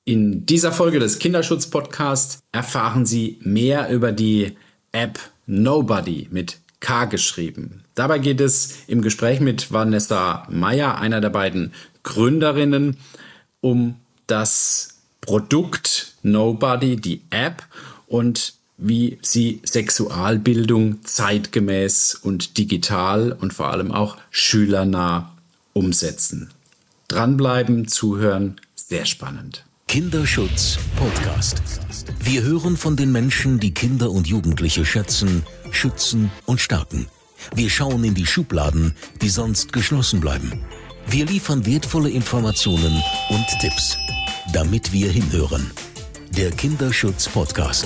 In dieser Folge des Kinderschutz-Podcasts erfahren Sie mehr über die App Nobody mit K geschrieben. Dabei geht es im Gespräch mit Vanessa Meyer, einer der beiden Gründerinnen, um das Produkt Nobody, die App, und wie sie Sexualbildung zeitgemäß und digital und vor allem auch schülernah umsetzen. Dranbleiben, zuhören, sehr spannend. Kinderschutz Podcast. Wir hören von den Menschen, die Kinder und Jugendliche schätzen, schützen und stärken. Wir schauen in die Schubladen, die sonst geschlossen bleiben. Wir liefern wertvolle Informationen und Tipps, damit wir hinhören. Der Kinderschutz Podcast.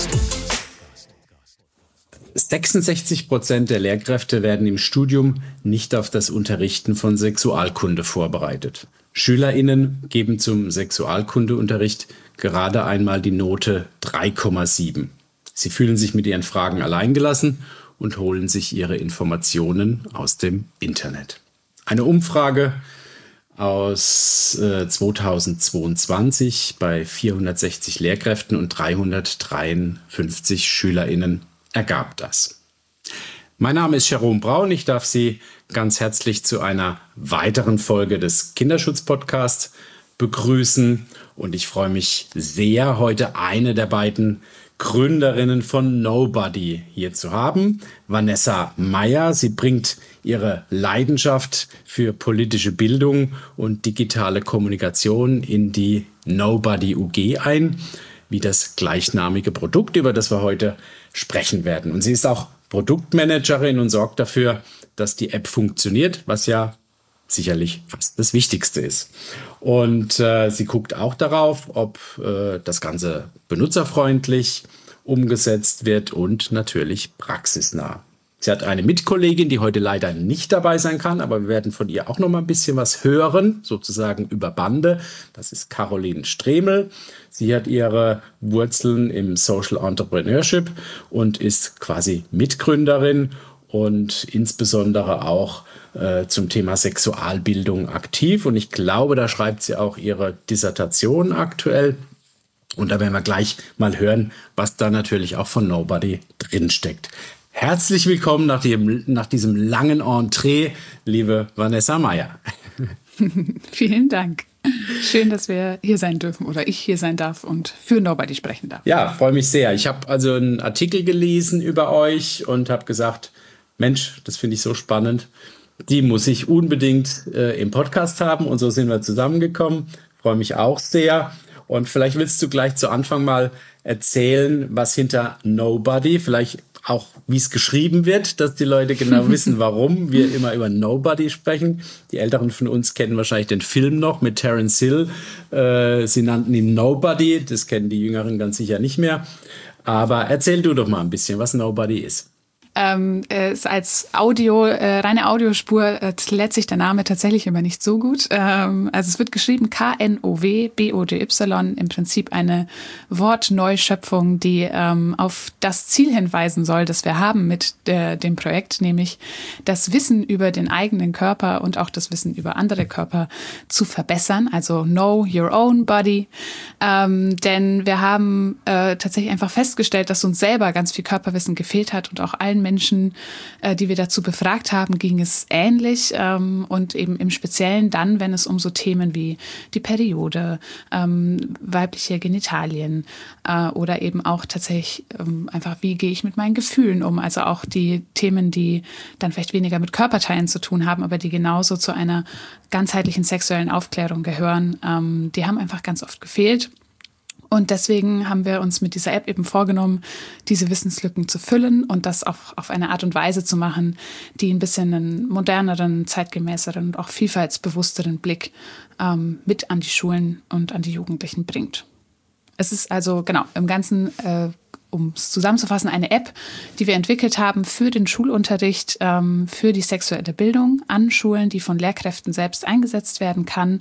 66% der Lehrkräfte werden im Studium nicht auf das Unterrichten von Sexualkunde vorbereitet. SchülerInnen geben zum Sexualkundeunterricht gerade einmal die Note 3,7. Sie fühlen sich mit ihren Fragen alleingelassen und holen sich ihre Informationen aus dem Internet. Eine Umfrage aus 2022 bei 460 Lehrkräften und 353 SchülerInnen ergab das. Mein Name ist Jerome Braun. Ich darf Sie ganz herzlich zu einer weiteren Folge des Kinderschutz-Podcasts begrüßen. Und ich freue mich sehr, heute eine der beiden Gründerinnen von Nobody hier zu haben, Vanessa Meyer. Sie bringt ihre Leidenschaft für politische Bildung und digitale Kommunikation in die Nobody UG ein, wie das gleichnamige Produkt, über das wir heute sprechen werden. Und sie ist auch Produktmanagerin und sorgt dafür, dass die App funktioniert, was ja sicherlich fast das Wichtigste ist. Und sie guckt auch darauf, ob das Ganze benutzerfreundlich umgesetzt wird und natürlich praxisnah. Sie hat eine Mitkollegin, die heute leider nicht dabei sein kann, aber wir werden von ihr auch noch mal ein bisschen was hören, sozusagen über Bande. Das ist Caroline Stremel. Sie hat ihre Wurzeln im Social Entrepreneurship und ist quasi Mitgründerin und insbesondere auch zum Thema Sexualbildung aktiv. Und ich glaube, da schreibt sie auch ihre Dissertation aktuell. Und da werden wir gleich mal hören, was da natürlich auch von Nobody drinsteckt. Herzlich willkommen nach diesem langen Entree, liebe Vanessa Meyer. Vielen Dank. Schön, dass wir hier sein dürfen oder ich hier sein darf und für Nobody sprechen darf. Ja, freue mich sehr. Ich habe also einen Artikel gelesen über euch und habe gesagt, Mensch, das finde ich so spannend. Die muss ich unbedingt im Podcast haben. Und so sind wir zusammengekommen. Freue mich auch sehr. Und vielleicht willst du gleich zu Anfang mal erzählen, was hinter Nobody, vielleicht auch wie es geschrieben wird, dass die Leute genau wissen, warum wir immer über Nobody sprechen. Die Älteren von uns kennen wahrscheinlich den Film noch mit Terence Hill. Sie nannten ihn Nobody. Das kennen die Jüngeren ganz sicher nicht mehr. Aber erzähl du doch mal ein bisschen, was Nobody ist. Ist als reine Audiospur lädt sich der Name tatsächlich immer nicht so gut. Also es wird geschrieben KNOWBODY, im Prinzip eine Wortneuschöpfung, die auf das Ziel hinweisen soll, das wir haben mit dem Projekt, nämlich das Wissen über den eigenen Körper und auch das Wissen über andere Körper zu verbessern, also Know Your Own Body. Denn wir haben tatsächlich einfach festgestellt, dass uns selber ganz viel Körperwissen gefehlt hat und auch allen Menschen, die wir dazu befragt haben, ging es ähnlich und eben im Speziellen dann, wenn es um so Themen wie die Periode, weibliche Genitalien oder eben auch tatsächlich einfach, wie gehe ich mit meinen Gefühlen um, also auch die Themen, die dann vielleicht weniger mit Körperteilen zu tun haben, aber die genauso zu einer ganzheitlichen sexuellen Aufklärung gehören, die haben einfach ganz oft gefehlt. Und deswegen haben wir uns mit dieser App eben vorgenommen, diese Wissenslücken zu füllen und das auch auf eine Art und Weise zu machen, die ein bisschen einen moderneren, zeitgemäßeren und auch vielfaltsbewussteren Blick mit an die Schulen und an die Jugendlichen bringt. Es ist also genau im Ganzen, um es zusammenzufassen, eine App, die wir entwickelt haben für den Schulunterricht, für die sexuelle Bildung an Schulen, die von Lehrkräften selbst eingesetzt werden kann,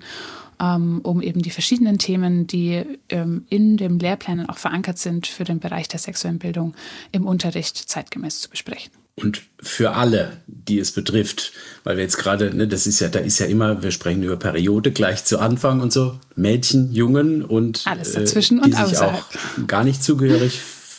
um eben die verschiedenen Themen, die in den Lehrplänen auch verankert sind, für den Bereich der sexuellen Bildung im Unterricht zeitgemäß zu besprechen. und für alle, die es betrifft, weil wir jetzt gerade, ne, da ist ja immer, wir sprechen über Periode gleich zu Anfang und so, Mädchen, Jungen und alles dazwischen die und sich außerhalb auch gar nicht zugehörig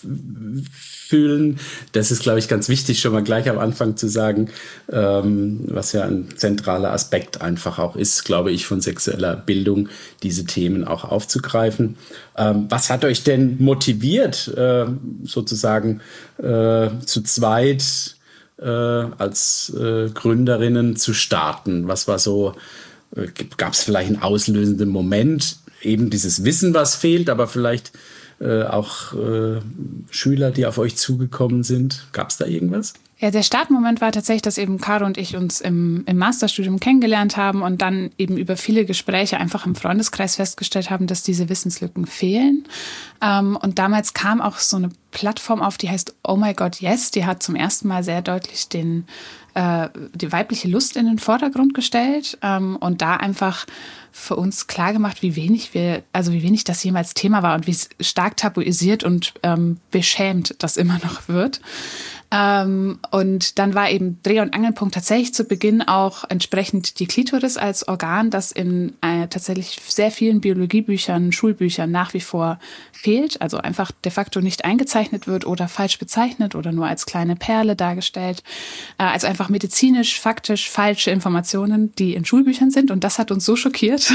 fühlen. Das ist, glaube ich, ganz wichtig, schon mal gleich am Anfang zu sagen, was ja ein zentraler Aspekt einfach auch ist, glaube ich, von sexueller Bildung, diese Themen auch aufzugreifen. Was hat euch denn motiviert, sozusagen zu zweit als Gründerinnen zu starten? Was war so, gab es vielleicht einen auslösenden Moment, eben dieses Wissen, was fehlt, aber vielleicht auch Schüler, die auf euch zugekommen sind? Gab es da irgendwas? Ja, der Startmoment war tatsächlich, dass eben Caro und ich uns im Masterstudium kennengelernt haben und dann eben über viele Gespräche einfach im Freundeskreis festgestellt haben, dass diese Wissenslücken fehlen. Und damals kam auch so eine Plattform auf, die heißt Oh My God Yes. Die hat zum ersten Mal sehr deutlich die weibliche Lust in den Vordergrund gestellt und da einfach für uns klar gemacht, wie wenig das jemals Thema war und wie stark tabuisiert und beschämt das immer noch wird. Und dann war eben Dreh- und Angelpunkt tatsächlich zu Beginn auch entsprechend die Klitoris als Organ, das in tatsächlich sehr vielen Biologiebüchern, Schulbüchern nach wie vor fehlt, also einfach de facto nicht eingezeichnet wird oder falsch bezeichnet oder nur als kleine Perle dargestellt. Also einfach medizinisch, faktisch falsche Informationen, die in Schulbüchern sind. Und das hat uns so schockiert.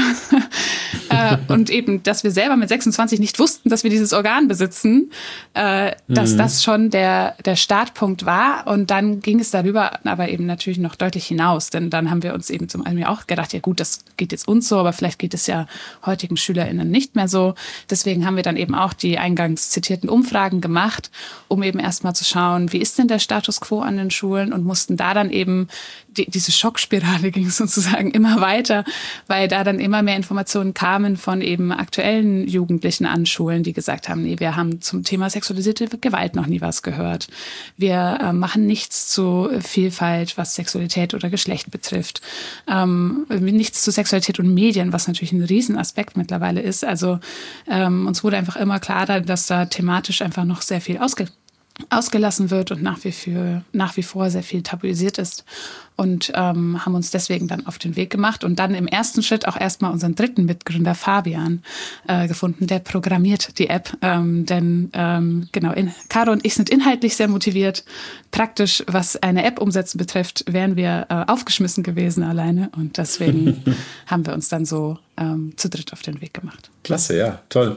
Und eben, dass wir selber mit 26 nicht wussten, dass wir dieses Organ besitzen, dass das schon der Startpunkt war. Und dann ging es darüber aber eben natürlich noch deutlich hinaus. Denn dann haben wir uns eben zum einen auch gedacht, ja gut, das geht jetzt uns so, aber vielleicht geht es ja heutigen SchülerInnen nicht mehr so. Deswegen haben wir dann eben auch die eingangs zitierten Umfragen gemacht, um eben erstmal zu schauen, wie ist denn der Status quo an den Schulen, und mussten da dann eben, diese Schockspirale ging sozusagen immer weiter, weil da dann immer mehr Informationen kamen von eben aktuellen Jugendlichen an Schulen, die gesagt haben, nee, wir haben zum Thema sexualisierte Gewalt noch nie was gehört. Wir machen nichts zu Vielfalt, was Sexualität oder Geschlecht betrifft. Nichts zu Sexualität und Medien, was natürlich ein Riesenaspekt mittlerweile ist. Also uns wurde einfach immer klarer, dass da thematisch einfach noch sehr viel ausgelassen wird und nach wie vor sehr viel tabuisiert ist, und haben uns deswegen dann auf den Weg gemacht und dann im ersten Schritt auch erstmal unseren dritten Mitgründer Fabian gefunden, der programmiert die App, denn Caro und ich sind inhaltlich sehr motiviert. Praktisch, was eine App umsetzen betrifft, wären wir aufgeschmissen gewesen alleine, und deswegen haben wir uns dann so zu dritt auf den Weg gemacht. Klasse, ja, toll.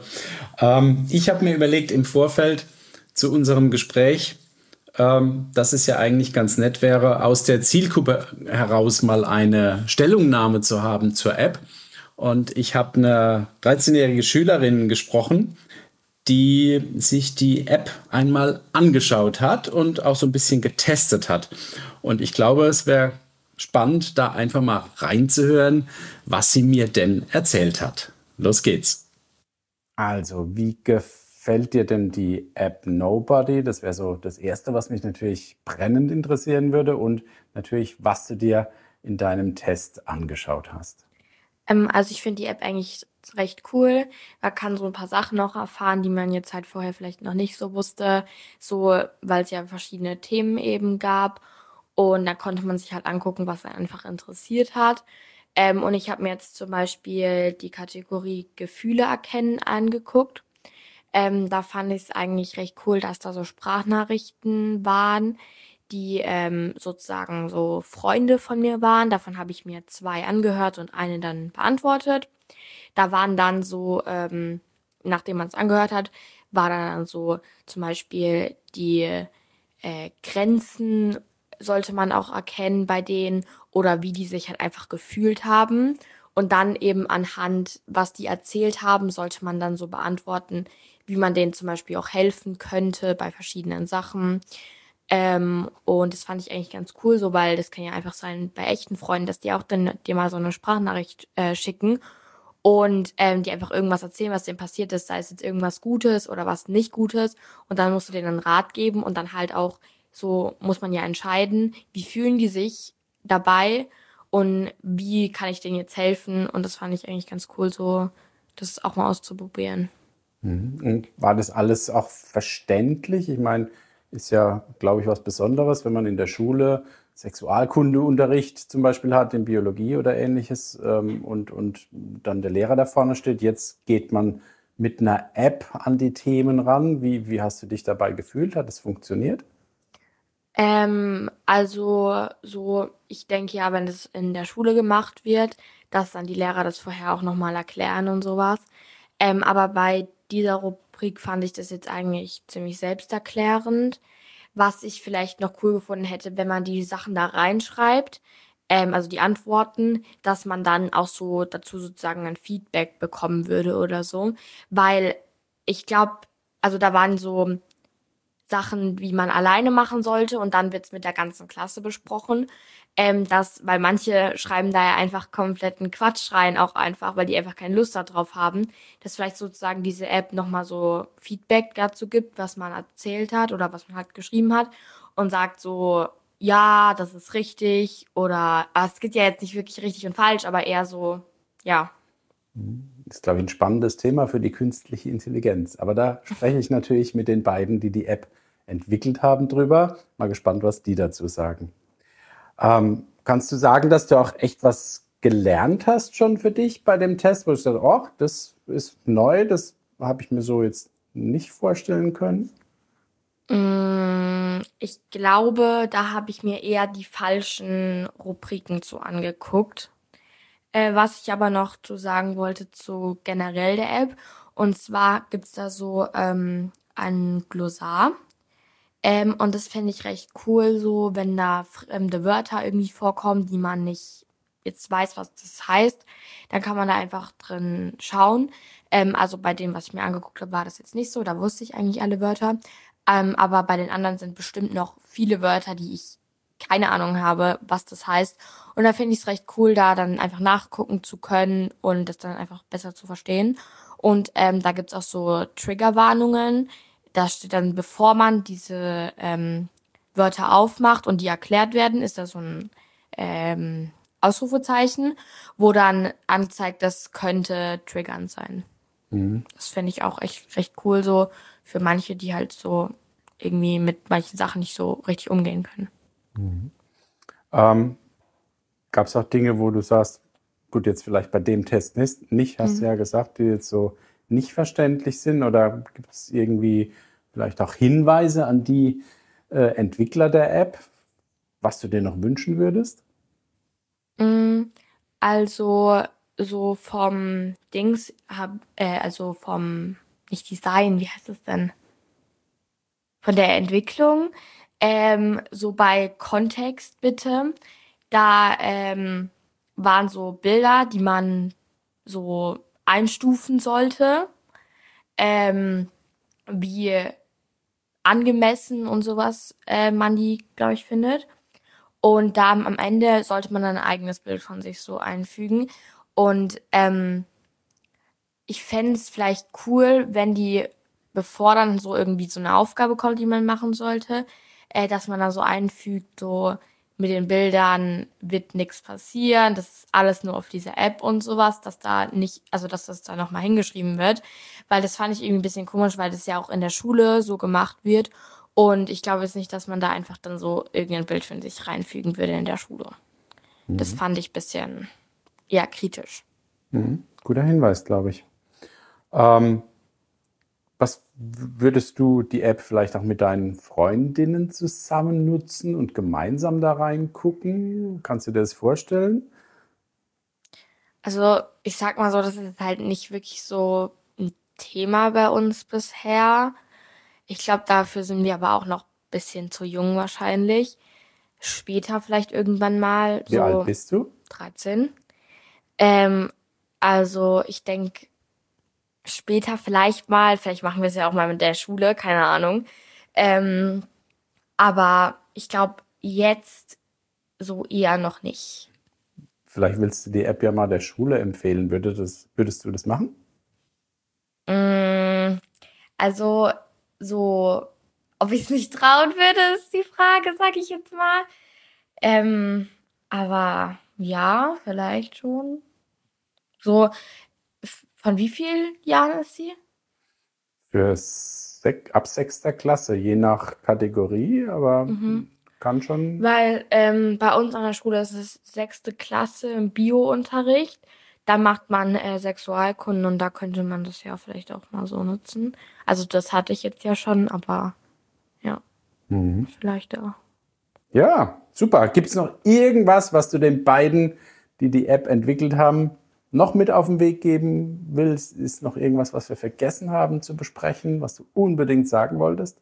Ich habe mir überlegt im Vorfeld zu unserem Gespräch, dass es ja eigentlich ganz nett wäre, aus der Zielgruppe heraus mal eine Stellungnahme zu haben zur App. Und ich habe eine 13-jährige Schülerin gesprochen, die sich die App einmal angeschaut hat und auch so ein bisschen getestet hat. Und ich glaube, es wäre spannend, da einfach mal reinzuhören, was sie mir denn erzählt hat. Los geht's. Also, wie gefällt dir denn die App Nobody? Das wäre so das Erste, was mich natürlich brennend interessieren würde, und natürlich, was du dir in deinem Test angeschaut hast. Also ich finde die App eigentlich recht cool. Man kann so ein paar Sachen noch erfahren, die man jetzt halt vorher vielleicht noch nicht so wusste, so weil es ja verschiedene Themen eben gab. Und da konnte man sich halt angucken, was einen einfach interessiert hat. Und ich habe mir jetzt zum Beispiel die Kategorie Gefühle erkennen angeguckt. Da fand ich es eigentlich recht cool, dass da so Sprachnachrichten waren, die sozusagen so Freunde von mir waren. Davon habe ich mir 2 angehört und eine dann beantwortet. Da waren dann so, nachdem man es angehört hat, war dann so zum Beispiel die Grenzen sollte man auch erkennen bei denen, oder wie die sich halt einfach gefühlt haben. Und dann eben anhand, was die erzählt haben, sollte man dann so beantworten, wie man denen zum Beispiel auch helfen könnte bei verschiedenen Sachen. Und das fand ich eigentlich ganz cool, so, weil das kann ja einfach sein bei echten Freunden, dass die auch dann dir mal so eine Sprachnachricht schicken und die einfach irgendwas erzählen, was denen passiert ist, sei es jetzt irgendwas Gutes oder was nicht Gutes. Und dann musst du denen einen Rat geben und dann halt auch, so muss man ja entscheiden, wie fühlen die sich dabei und wie kann ich denen jetzt helfen. Und das fand ich eigentlich ganz cool, so das auch mal auszuprobieren. Und war das alles auch verständlich? Ich meine, ist ja, glaube ich, was Besonderes, wenn man in der Schule Sexualkundeunterricht zum Beispiel hat, in Biologie oder ähnliches, und dann der Lehrer da vorne steht. Jetzt geht man mit einer App an die Themen ran. Wie hast du dich dabei gefühlt? Hat es funktioniert? Also so, ich denke ja, wenn es in der Schule gemacht wird, dass dann die Lehrer das vorher auch nochmal erklären und sowas. Aber bei dieser Rubrik fand ich das jetzt eigentlich ziemlich selbsterklärend. Was ich vielleicht noch cool gefunden hätte, wenn man die Sachen da reinschreibt, also die Antworten, dass man dann auch so dazu sozusagen ein Feedback bekommen würde oder so. Weil ich glaube, also da waren so Sachen, wie man alleine machen sollte und dann wird's mit der ganzen Klasse besprochen. Weil manche schreiben da ja einfach kompletten Quatsch rein, auch einfach, weil die einfach keine Lust darauf haben, dass vielleicht sozusagen diese App nochmal so Feedback dazu gibt, was man erzählt hat oder was man halt geschrieben hat und sagt so, ja, das ist richtig oder es gibt ja jetzt nicht wirklich richtig und falsch, aber eher so, ja. Das ist, glaube ich, ein spannendes Thema für die künstliche Intelligenz. Aber da spreche ich natürlich mit den beiden, die die App entwickelt haben, drüber. Mal gespannt, was die dazu sagen. Kannst du sagen, dass du auch echt was gelernt hast schon für dich bei dem Test, wo du sagst, oh, das ist neu, das habe ich mir so jetzt nicht vorstellen können? Ich glaube, da habe ich mir eher die falschen Rubriken zu angeguckt. Was ich aber noch zu sagen wollte zu generell der App. Und zwar gibt's da so ein Glossar. Und das finde ich recht cool, so wenn da fremde Wörter irgendwie vorkommen, die man nicht jetzt weiß, was das heißt, dann kann man da einfach drin schauen. Also bei dem, was ich mir angeguckt habe, war das jetzt nicht so. Da wusste ich eigentlich alle Wörter. Aber bei den anderen sind bestimmt noch viele Wörter, die ich keine Ahnung habe, was das heißt. Und da finde ich es recht cool, da dann einfach nachgucken zu können und das dann einfach besser zu verstehen. Und da gibt's auch so Triggerwarnungen. Da steht dann, bevor man diese Wörter aufmacht und die erklärt werden, ist da so ein Ausrufezeichen, wo dann anzeigt, das könnte triggernd sein. Das finde ich auch echt recht cool so für manche, die halt so irgendwie mit manchen Sachen nicht so richtig umgehen können. Ähm, Gab es auch Dinge, wo du sagst, gut, jetzt vielleicht bei dem Test nicht, hast du ja gesagt, die jetzt so nicht verständlich sind? Oder gibt es irgendwie vielleicht auch Hinweise an die Entwickler der App, was du dir noch wünschen würdest? Mm, Also so vom Dings, also vom, nicht Design, wie heißt es denn? Von der Entwicklung, so bei Kontext bitte, da waren so Bilder, die man so einstufen sollte, ähm, wie angemessen und sowas man die, glaube ich, findet. Und da am Ende sollte man dann ein eigenes Bild von sich so einfügen. Und ich fände es vielleicht cool, wenn die, bevor dann so irgendwie so eine Aufgabe kommt, die man machen sollte, dass man da so einfügt, so mit den Bildern wird nichts passieren, das ist alles nur auf dieser App und sowas, dass da nicht, also dass das da nochmal hingeschrieben wird, weil das fand ich irgendwie ein bisschen komisch, weil das ja auch in der Schule so gemacht wird und ich glaube jetzt nicht, dass man da einfach dann so irgendein Bild von sich reinfügen würde in der Schule. Das fand ich ein bisschen, ja, kritisch. Guter Hinweis, glaube ich. Ähm, Was würdest du die App vielleicht auch mit deinen Freundinnen zusammen nutzen und gemeinsam da reingucken? Kannst du dir das vorstellen? Also, ich sag mal so, das ist halt nicht wirklich so ein Thema bei uns bisher. Ich glaube, dafür sind wir aber auch noch ein bisschen zu jung wahrscheinlich. Später vielleicht irgendwann mal, Wie alt so bist du? 13. Ähm, also, ich denke, später vielleicht mal, vielleicht machen wir es ja auch mal mit der Schule, keine Ahnung. Ähm, aber ich glaube, jetzt so eher noch nicht. Vielleicht willst du die App ja mal der Schule empfehlen. Würdest du das machen? Mm, Also, so, ob ich es mich trauen würde, ist die Frage, sag ich jetzt mal. Ähm, aber ja, vielleicht schon. So, von wie vielen Jahren ist sie? Fürs ab 6. Klasse, je nach Kategorie, aber kann schon. Weil bei uns an der Schule ist es 6. Klasse im Bio-Unterricht. Da macht man Sexualkunde und da könnte man das ja vielleicht auch mal so nutzen. Also das hatte ich jetzt ja schon, aber ja, vielleicht auch. Ja, super. Gibt es noch irgendwas, was du den beiden, die die App entwickelt haben, noch mit auf den Weg geben willst? Ist noch irgendwas, was wir vergessen haben zu besprechen, was du unbedingt sagen wolltest?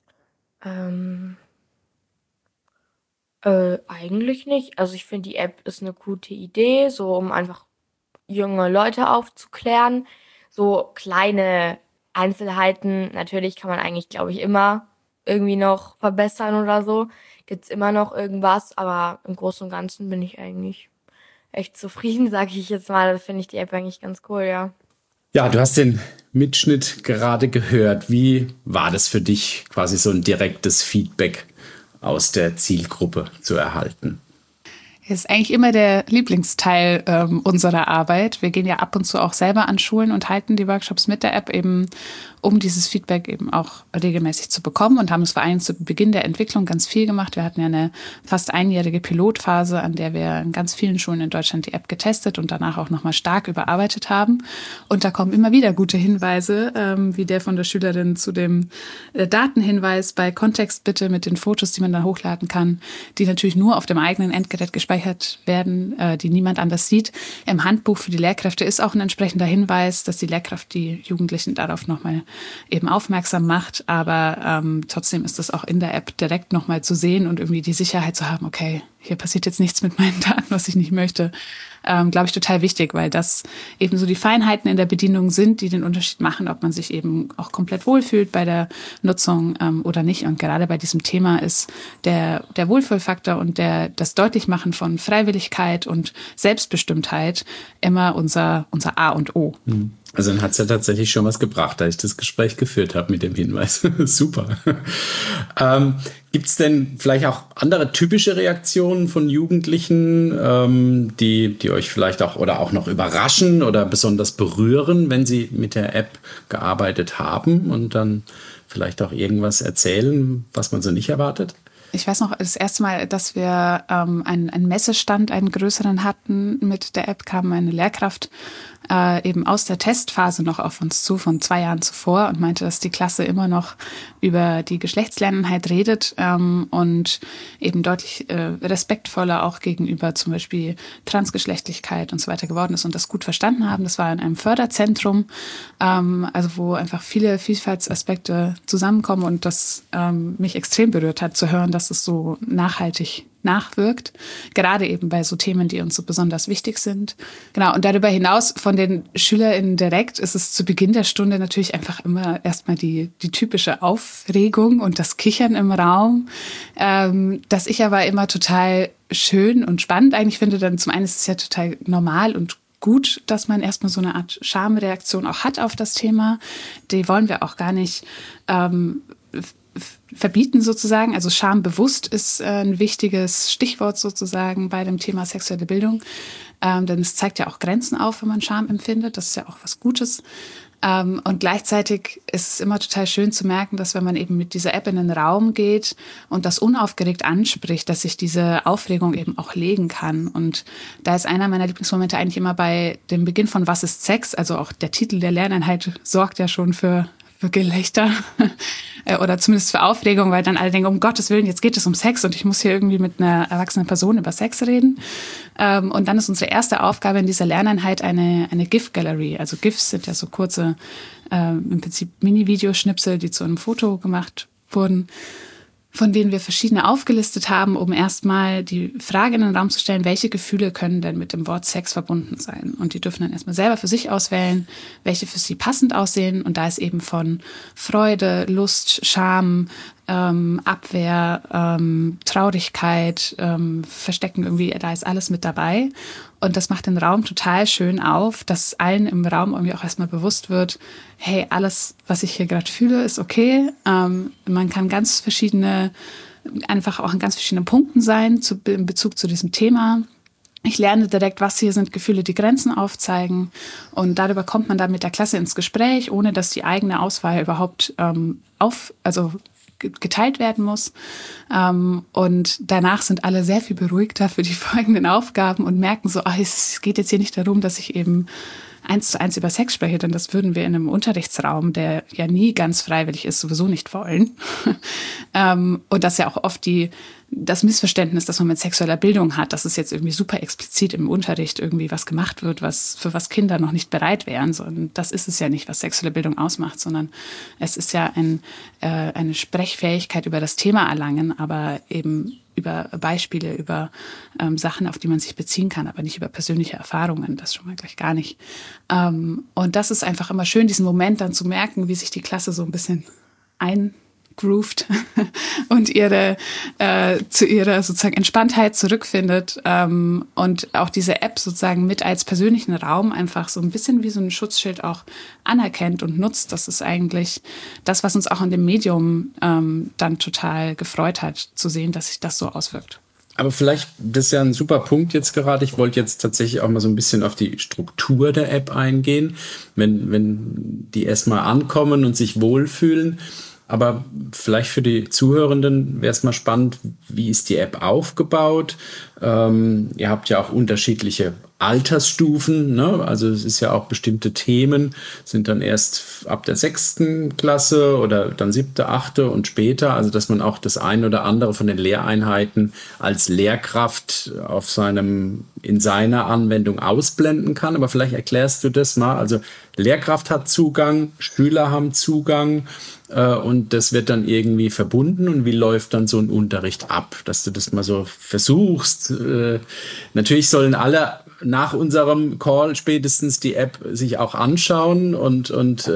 Eigentlich nicht. Also ich finde, die App ist eine gute Idee, so um einfach junge Leute aufzuklären. So kleine Einzelheiten, natürlich kann man eigentlich, glaube ich, immer irgendwie noch verbessern oder so. Gibt's immer noch irgendwas, aber im Großen und Ganzen bin ich eigentlich echt zufrieden, sage ich jetzt mal. Das finde ich die App eigentlich ganz cool, ja. Ja, du hast den Mitschnitt gerade gehört. Wie war das für dich, quasi so ein direktes Feedback aus der Zielgruppe zu erhalten? Das ist eigentlich immer der Lieblingsteil unserer Arbeit. Wir gehen ja ab und zu auch selber an Schulen und halten die Workshops mit der App eben, um dieses Feedback eben auch regelmäßig zu bekommen und haben es vor allem zu Beginn der Entwicklung ganz viel gemacht. Wir hatten ja eine fast einjährige Pilotphase, an der wir in ganz vielen Schulen in Deutschland die App getestet und danach auch nochmal stark überarbeitet haben. Und da kommen immer wieder gute Hinweise, wie der von der Schülerin zu dem Datenhinweis bei Kontext bitte mit den Fotos, die man dann hochladen kann, die natürlich nur auf dem eigenen Endgerät gespeichert werden, die niemand anders sieht. Im Handbuch für die Lehrkräfte ist auch ein entsprechender Hinweis, dass die Lehrkraft die Jugendlichen darauf nochmal eben aufmerksam macht, aber trotzdem ist das auch in der App direkt nochmal zu sehen und irgendwie die Sicherheit zu haben, okay, hier passiert jetzt nichts mit meinen Daten, was ich nicht möchte, glaube ich, total wichtig, weil das eben so die Feinheiten in der Bedienung sind, die den Unterschied machen, ob man sich eben auch komplett wohlfühlt bei der Nutzung oder nicht. Und gerade bei diesem Thema ist der Wohlfühlfaktor und das Deutlichmachen von Freiwilligkeit und Selbstbestimmtheit immer unser A und O. Also dann hat es ja tatsächlich schon was gebracht, da ich das Gespräch geführt habe mit dem Hinweis. Super. Gibt es denn vielleicht auch andere typische Reaktionen von Jugendlichen, die euch vielleicht auch oder auch noch überraschen oder besonders berühren, wenn sie mit der App gearbeitet haben und dann vielleicht auch irgendwas erzählen, was man so nicht erwartet? Ich weiß noch, das erste Mal, dass wir einen Messestand, einen größeren hatten mit der App, kam eine Lehrkraft eben aus der Testphase noch auf uns zu, von 2 Jahren zuvor und meinte, dass die Klasse immer noch über die Geschlechtslerneinheit redet und eben deutlich respektvoller auch gegenüber zum Beispiel Transgeschlechtlichkeit und so weiter geworden ist und das gut verstanden haben. Das war in einem Förderzentrum, also wo einfach viele Vielfaltsaspekte zusammenkommen und das mich extrem berührt hat, zu hören, dass es so nachhaltig nachwirkt, gerade eben bei so Themen, die uns so besonders wichtig sind. Genau, und darüber hinaus von den SchülerInnen direkt ist es zu Beginn der Stunde natürlich einfach immer erstmal die typische Aufregung und das Kichern im Raum, das ich aber immer total schön und spannend eigentlich finde. Dann zum einen ist es ja total normal und gut, dass man erstmal so eine Art Schamreaktion auch hat auf das Thema. Die wollen wir auch gar nicht verbieten sozusagen. Also schambewusst ist ein wichtiges Stichwort sozusagen bei dem Thema sexuelle Bildung. Denn es zeigt ja auch Grenzen auf, wenn man Scham empfindet. Das ist ja auch was Gutes. Und gleichzeitig ist es immer total schön zu merken, dass wenn man eben mit dieser App in den Raum geht und das unaufgeregt anspricht, dass sich diese Aufregung eben auch legen kann. Und da ist einer meiner Lieblingsmomente eigentlich immer bei dem Beginn von Was ist Sex? Also auch der Titel der Lerneinheit sorgt ja schon für Gelächter oder zumindest für Aufregung, weil dann alle denken, um Gottes Willen, jetzt geht es um Sex und ich muss hier irgendwie mit einer erwachsenen Person über Sex reden. Und dann ist unsere erste Aufgabe in dieser Lerneinheit eine GIF-Gallery. Also GIFs sind ja so kurze, im Prinzip Mini-Videoschnipsel, die zu einem Foto gemacht wurden, von denen wir verschiedene aufgelistet haben, um erstmal die Frage in den Raum zu stellen, welche Gefühle können denn mit dem Wort Sex verbunden sein? Und die dürfen dann erstmal selber für sich auswählen, welche für sie passend aussehen. Und da ist eben von Freude, Lust, Scham, Abwehr, Traurigkeit, Verstecken irgendwie, da ist alles mit dabei. Und das macht den Raum total schön auf, dass allen im Raum irgendwie auch erstmal bewusst wird, hey, alles, was ich hier gerade fühle, ist okay. Man kann einfach auch an ganz verschiedenen Punkten sein in Bezug zu diesem Thema. Ich lerne direkt, was hier sind Gefühle, die Grenzen aufzeigen. Und darüber kommt man dann mit der Klasse ins Gespräch, ohne dass die eigene Auswahl überhaupt geteilt werden muss. Und danach sind alle sehr viel beruhigter für die folgenden Aufgaben und merken so, es geht jetzt hier nicht darum, dass ich eben 1:1 über Sex spreche, denn das würden wir in einem Unterrichtsraum, der ja nie ganz freiwillig ist, sowieso nicht wollen. Und das ja auch oft das Missverständnis, das man mit sexueller Bildung hat, dass es jetzt irgendwie super explizit im Unterricht irgendwie was gemacht wird, für was Kinder noch nicht bereit wären. Und das ist es ja nicht, was sexuelle Bildung ausmacht, sondern es ist ja eine Sprechfähigkeit über das Thema erlangen, aber eben über Beispiele, über Sachen, auf die man sich beziehen kann, aber nicht über persönliche Erfahrungen, das schon mal gleich gar nicht. Und das ist einfach immer schön, diesen Moment dann zu merken, wie sich die Klasse so ein bisschen eingroovt und zu ihrer sozusagen Entspanntheit zurückfindet und auch diese App sozusagen mit als persönlichen Raum einfach so ein bisschen wie so ein Schutzschild auch anerkennt und nutzt. Das ist eigentlich das, was uns auch in dem Medium dann total gefreut hat, zu sehen, dass sich das so auswirkt. Aber vielleicht, das ist ja ein super Punkt jetzt gerade. Ich wollte jetzt tatsächlich auch mal so ein bisschen auf die Struktur der App eingehen, wenn die erstmal ankommen und sich wohlfühlen. Aber vielleicht für die Zuhörenden wäre es mal spannend, wie ist die App aufgebaut? Ihr habt ja auch unterschiedliche Altersstufen, ne? Also es ist ja auch bestimmte Themen, sind dann erst ab der 6. Klasse oder dann 7., 8. und später. Also dass man auch das ein oder andere von den Lehreinheiten als Lehrkraft in seiner Anwendung ausblenden kann. Aber vielleicht erklärst du das mal. Also Lehrkraft hat Zugang, Schüler haben Zugang und das wird dann irgendwie verbunden. Und wie läuft dann so ein Unterricht ab, dass du das mal so versuchst? Natürlich sollen alle nach unserem Call spätestens die App sich auch anschauen und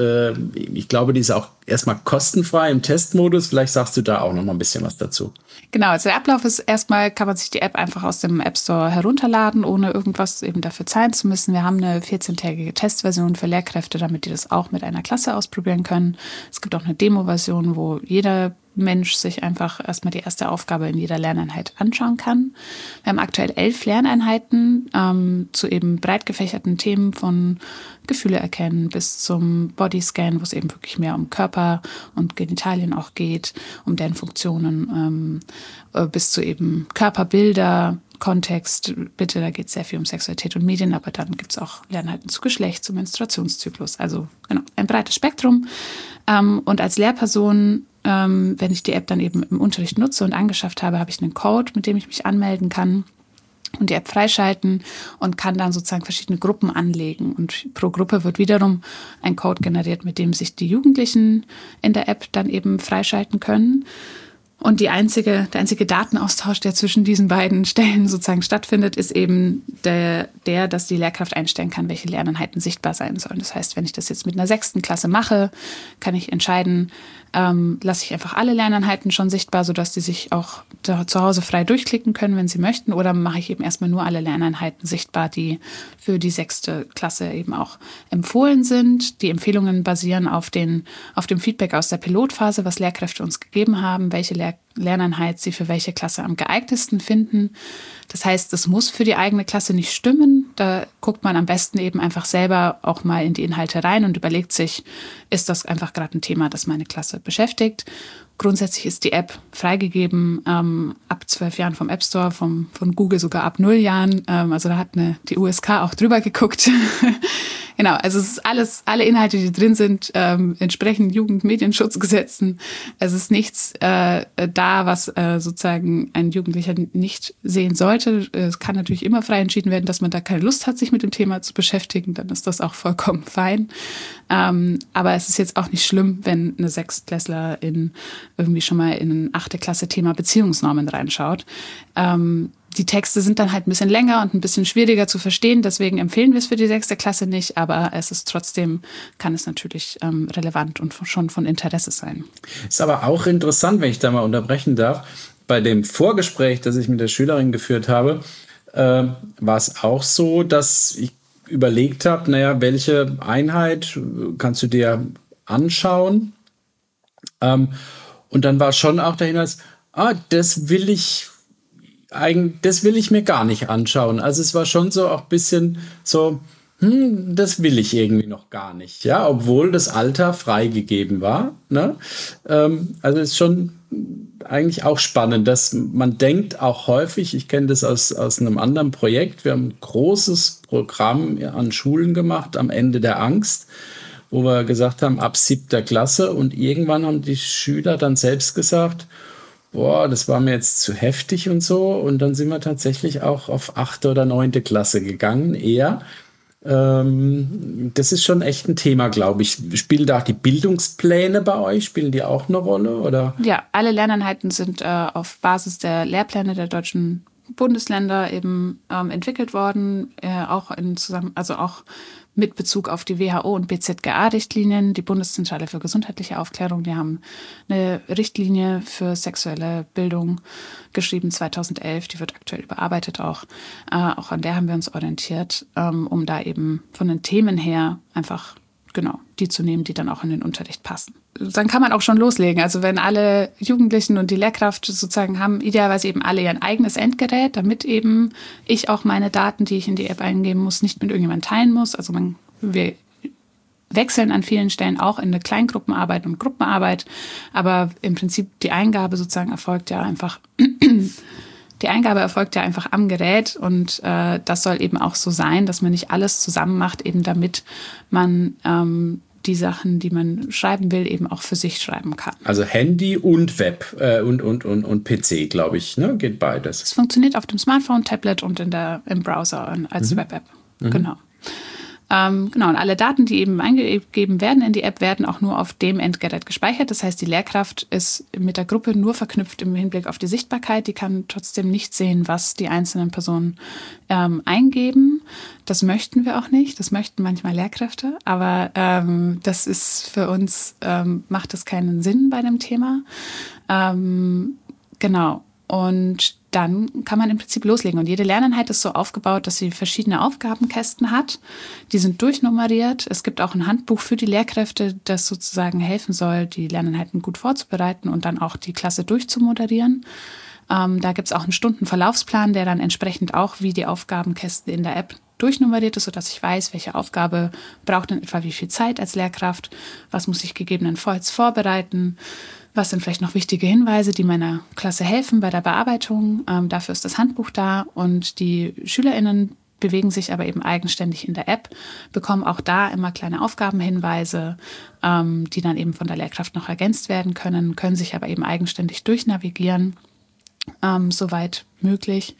ich glaube, die ist auch erstmal kostenfrei im Testmodus. Vielleicht sagst du da auch noch mal ein bisschen was dazu. Genau, also der Ablauf ist erstmal, kann man sich die App einfach aus dem App Store herunterladen, ohne irgendwas eben dafür zahlen zu müssen. Wir haben eine 14-tägige Testversion für Lehrkräfte, damit die das auch mit einer Klasse ausprobieren können. Es gibt auch eine Demo-Version, wo jeder Mensch sich einfach erstmal die erste Aufgabe in jeder Lerneinheit anschauen kann. Wir haben aktuell 11 Lerneinheiten zu eben breit gefächerten Themen von Gefühle erkennen bis zum Bodyscan, wo es eben wirklich mehr um Körper und Genitalien auch geht, um deren Funktionen, bis zu eben Körperbilder, Kontext, bitte, da geht es sehr viel um Sexualität und Medien, aber dann gibt es auch Lerneinheiten zu Geschlecht, zum Menstruationszyklus, also genau, ein breites Spektrum. Und als Lehrperson, wenn ich die App dann eben im Unterricht nutze und angeschafft habe, habe ich einen Code, mit dem ich mich anmelden kann und die App freischalten und kann dann sozusagen verschiedene Gruppen anlegen. Und pro Gruppe wird wiederum ein Code generiert, mit dem sich die Jugendlichen in der App dann eben freischalten können. Und der einzige Datenaustausch, der zwischen diesen beiden Stellen sozusagen stattfindet, ist eben dass die Lehrkraft einstellen kann, welche Lerneinheiten sichtbar sein sollen. Das heißt, wenn ich das jetzt mit einer 6. Klasse mache, kann ich entscheiden, lasse ich einfach alle Lerneinheiten schon sichtbar, sodass die sich auch zu Hause frei durchklicken können, wenn sie möchten, oder mache ich eben erstmal nur alle Lerneinheiten sichtbar, die für die 6. Klasse eben auch empfohlen sind. Die Empfehlungen basieren auf dem Feedback aus der Pilotphase, was Lehrkräfte uns gegeben haben, welche Lerneinheit sie für welche Klasse am geeignetsten finden. Das heißt, es muss für die eigene Klasse nicht stimmen. Da guckt man am besten eben einfach selber auch mal in die Inhalte rein und überlegt sich, ist das einfach gerade ein Thema, das meine Klasse beschäftigt. Grundsätzlich ist die App freigegeben ab 12 Jahren vom App Store, von Google sogar ab 0 Jahren. Also da hat die USK auch drüber geguckt. Genau, also es ist alle Inhalte, die drin sind, entsprechen Jugendmedienschutzgesetzen. Es ist nichts da, was sozusagen ein Jugendlicher nicht sehen sollte. Es kann natürlich immer frei entschieden werden, dass man da keine Lust hat, sich mit dem Thema zu beschäftigen. Dann ist das auch vollkommen fein. Aber es ist jetzt auch nicht schlimm, wenn eine Sechstklässlerin irgendwie schon mal in ein 8. Klasse Thema Beziehungsnormen reinschaut. Die Texte sind dann halt ein bisschen länger und ein bisschen schwieriger zu verstehen. Deswegen empfehlen wir es für die 6. Klasse nicht. Aber es ist trotzdem, kann es natürlich relevant und schon von Interesse sein. Ist aber auch interessant, wenn ich da mal unterbrechen darf. Bei dem Vorgespräch, das ich mit der Schülerin geführt habe, war es auch so, dass ich überlegt habe, welche Einheit kannst du dir anschauen? Und dann war schon auch der Hinweis, das will ich das will ich mir gar nicht anschauen. Also es war schon so auch ein bisschen so, das will ich irgendwie noch gar nicht, ja, obwohl das Alter freigegeben war, ne? Also ist schon eigentlich auch spannend, dass man denkt auch häufig, ich kenne das aus einem anderen Projekt, wir haben ein großes Programm an Schulen gemacht am Ende der Angst, wo wir gesagt haben, ab 7. Klasse, und irgendwann haben die Schüler dann selbst gesagt, boah, das war mir jetzt zu heftig und so, und dann sind wir tatsächlich auch auf 8. oder 9. Klasse gegangen, eher. Das ist schon echt ein Thema, glaube ich. Spielen da die Bildungspläne bei euch? Spielen die auch eine Rolle, oder? Ja, alle Lerneinheiten sind auf Basis der Lehrpläne der deutschen Bundesländer eben entwickelt worden, auch auch mit Bezug auf die WHO und BZGA-Richtlinien, die Bundeszentrale für gesundheitliche Aufklärung. Die haben eine Richtlinie für sexuelle Bildung geschrieben 2011, die wird aktuell überarbeitet auch. Auch an der haben wir uns orientiert, um da eben von den Themen her einfach die zu nehmen, die dann auch in den Unterricht passen. Dann kann man auch schon loslegen. Also wenn alle Jugendlichen und die Lehrkraft sozusagen haben idealerweise eben alle ihr eigenes Endgerät, damit eben ich auch meine Daten, die ich in die App eingeben muss, nicht mit irgendjemandem teilen muss. Also wir wechseln an vielen Stellen auch in eine Kleingruppenarbeit und Gruppenarbeit, aber im Prinzip die Eingabe sozusagen erfolgt ja einfach am Gerät, und das soll eben auch so sein, dass man nicht alles zusammen macht, eben damit man die Sachen, die man schreiben will, eben auch für sich schreiben kann. Also Handy und Web und PC, glaube ich, ne? Geht beides. Es funktioniert auf dem Smartphone, Tablet und im Browser als Web-App. Genau. Und alle Daten, die eben eingegeben werden in die App, werden auch nur auf dem Endgerät gespeichert. Das heißt, die Lehrkraft ist mit der Gruppe nur verknüpft im Hinblick auf die Sichtbarkeit. Die kann trotzdem nicht sehen, was die einzelnen Personen eingeben. Das möchten wir auch nicht. Das möchten manchmal Lehrkräfte. Aber das ist für uns, macht das keinen Sinn bei dem Thema. Genau. Und dann kann man im Prinzip loslegen. Und jede Lerneinheit ist so aufgebaut, dass sie verschiedene Aufgabenkästen hat. Die sind durchnummeriert. Es gibt auch ein Handbuch für die Lehrkräfte, das sozusagen helfen soll, die Lerneinheiten gut vorzubereiten und dann auch die Klasse durchzumoderieren. Da gibt es auch einen Stundenverlaufsplan, der dann entsprechend auch wie die Aufgabenkästen in der App durchnummeriert ist, sodass ich weiß, welche Aufgabe braucht in etwa wie viel Zeit als Lehrkraft, was muss ich gegebenenfalls vorbereiten, was sind vielleicht noch wichtige Hinweise, die meiner Klasse helfen bei der Bearbeitung. Dafür ist das Handbuch da, und die SchülerInnen bewegen sich aber eben eigenständig in der App, bekommen auch da immer kleine Aufgabenhinweise, die dann eben von der Lehrkraft noch ergänzt werden können sich aber eben eigenständig durchnavigieren, soweit möglich,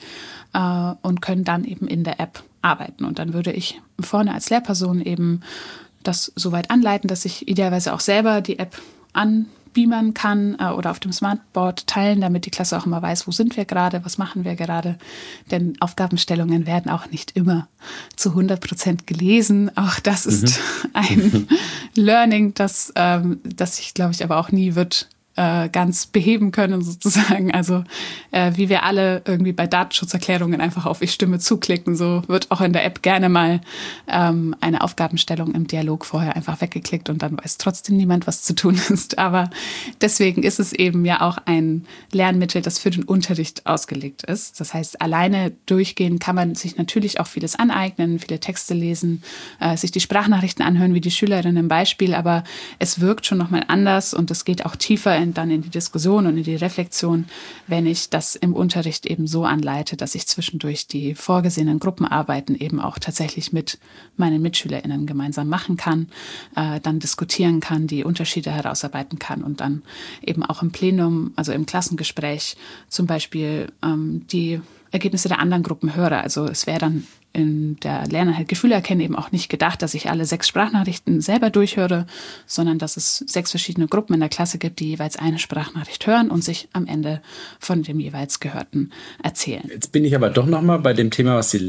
und können dann eben in der App arbeiten. Und dann würde ich vorne als Lehrperson eben das soweit anleiten, dass ich idealerweise auch selber die App anbeamern kann oder auf dem Smartboard teilen, damit die Klasse auch immer weiß, wo sind wir gerade, was machen wir gerade. Denn Aufgabenstellungen werden auch nicht immer zu 100% gelesen. Auch das ist ein Learning, das sich, glaube ich, aber auch nie wird ganz beheben können sozusagen. Also wie wir alle irgendwie bei Datenschutzerklärungen einfach auf Ich stimme zuklicken, so wird auch in der App gerne mal eine Aufgabenstellung im Dialog vorher einfach weggeklickt und dann weiß trotzdem niemand, was zu tun ist. Aber deswegen ist es eben ja auch ein Lernmittel, das für den Unterricht ausgelegt ist. Das heißt, alleine durchgehen kann man sich natürlich auch vieles aneignen, viele Texte lesen, sich die Sprachnachrichten anhören, wie die Schülerin im Beispiel, aber es wirkt schon nochmal anders und es geht auch tiefer dann in die Diskussion und in die Reflexion, wenn ich das im Unterricht eben so anleite, dass ich zwischendurch die vorgesehenen Gruppenarbeiten eben auch tatsächlich mit meinen MitschülerInnen gemeinsam machen kann, dann diskutieren kann, die Unterschiede herausarbeiten kann und dann eben auch im Plenum, also im Klassengespräch zum Beispiel die Ergebnisse der anderen Gruppen höre. Also es wäre dann in der Lerneinheit Gefühle erkennen eben auch nicht gedacht, dass ich alle 6 Sprachnachrichten selber durchhöre, sondern dass es 6 verschiedene Gruppen in der Klasse gibt, die jeweils eine Sprachnachricht hören und sich am Ende von dem jeweils Gehörten erzählen. Jetzt bin ich aber doch nochmal bei dem Thema, was die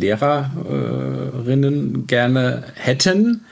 Lehrerinnen gerne hätten.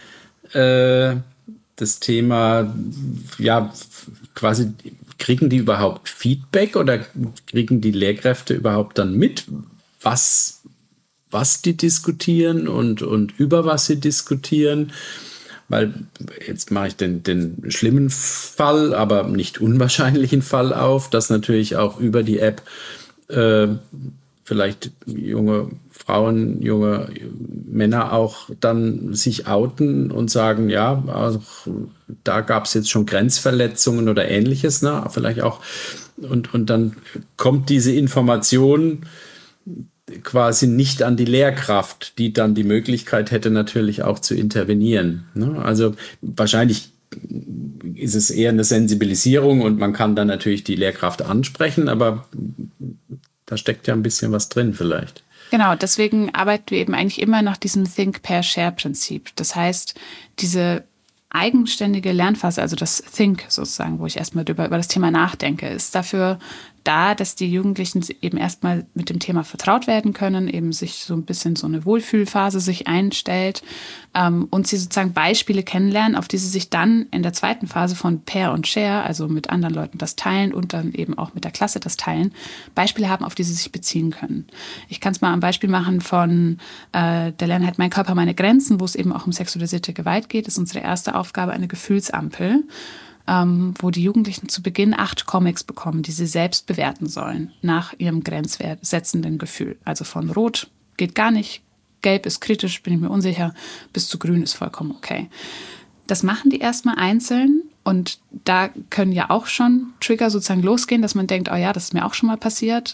Das Thema, ja, quasi, kriegen die überhaupt Feedback oder kriegen die Lehrkräfte überhaupt dann mit, was die diskutieren und über was sie diskutieren? Weil jetzt mache ich den schlimmen Fall, aber nicht unwahrscheinlichen Fall auf, dass natürlich auch über die App vielleicht junge Frauen, junge Männer auch dann sich outen und sagen, ja, also da gab es jetzt schon Grenzverletzungen oder Ähnliches, ne? Vielleicht auch. Und dann kommt diese Information quasi nicht an die Lehrkraft, die dann die Möglichkeit hätte, natürlich auch zu intervenieren, ne? Also wahrscheinlich ist es eher eine Sensibilisierung und man kann dann natürlich die Lehrkraft ansprechen, aber da steckt ja ein bisschen was drin vielleicht. Genau, deswegen arbeiten wir eben eigentlich immer nach diesem Think-Pair-Share-Prinzip. Das heißt, diese eigenständige Lernphase, also das Think sozusagen, wo ich erstmal über das Thema nachdenke, ist dafür da, dass die Jugendlichen eben erstmal mit dem Thema vertraut werden können, eben sich so ein bisschen so eine Wohlfühlphase sich einstellt und sie sozusagen Beispiele kennenlernen, auf die sie sich dann in der zweiten Phase von Pair und Share, also mit anderen Leuten das teilen und dann eben auch mit der Klasse das teilen, Beispiele haben, auf die sie sich beziehen können. Ich kann es mal am Beispiel machen von der Lerneinheit Mein Körper, meine Grenzen, wo es eben auch um sexualisierte Gewalt geht, ist unsere erste Aufgabe eine Gefühlsampel, wo die Jugendlichen zu Beginn 8 Comics bekommen, die sie selbst bewerten sollen, nach ihrem grenzsetzenden Gefühl. Also von Rot geht gar nicht, Gelb ist kritisch, bin ich mir unsicher, bis zu Grün ist vollkommen okay. Das machen die erstmal einzeln und da können ja auch schon Trigger sozusagen losgehen, dass man denkt, oh ja, das ist mir auch schon mal passiert.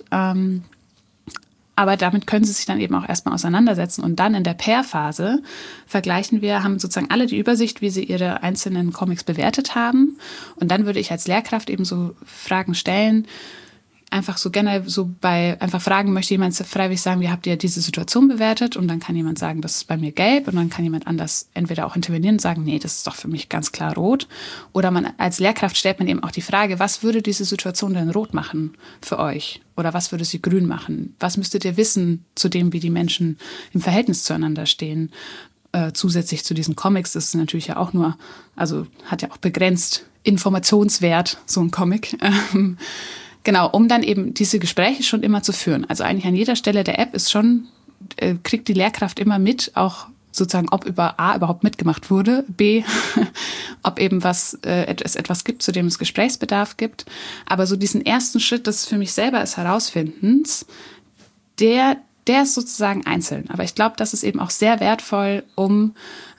Aber damit können sie sich dann eben auch erstmal auseinandersetzen. Und dann in der Pair-Phase haben sozusagen alle die Übersicht, wie sie ihre einzelnen Comics bewertet haben. Und dann würde ich als Lehrkraft eben so Fragen stellen, einfach so generell so einfach fragen, möchte jemand freiwillig sagen, wie habt ihr diese Situation bewertet? Und dann kann jemand sagen, das ist bei mir gelb. Und dann kann jemand anders entweder auch intervenieren und sagen, nee, das ist doch für mich ganz klar rot. Oder als Lehrkraft stellt man eben auch die Frage, was würde diese Situation denn rot machen für euch? Oder was würde sie grün machen? Was müsstet ihr wissen zu dem, wie die Menschen im Verhältnis zueinander stehen? Zusätzlich zu diesen Comics ist es natürlich ja auch nur, also hat ja auch begrenzt Informationswert, so ein Comic. Genau, um dann eben diese Gespräche schon immer zu führen. Also eigentlich an jeder Stelle der App ist schon, kriegt die Lehrkraft immer mit, auch sozusagen, ob über A überhaupt mitgemacht wurde, B, ob eben es etwas gibt, zu dem es Gesprächsbedarf gibt. Aber so diesen ersten Schritt des für mich selber des Herausfindens, der ist sozusagen einzeln. Aber ich glaube, das ist eben auch sehr wertvoll, um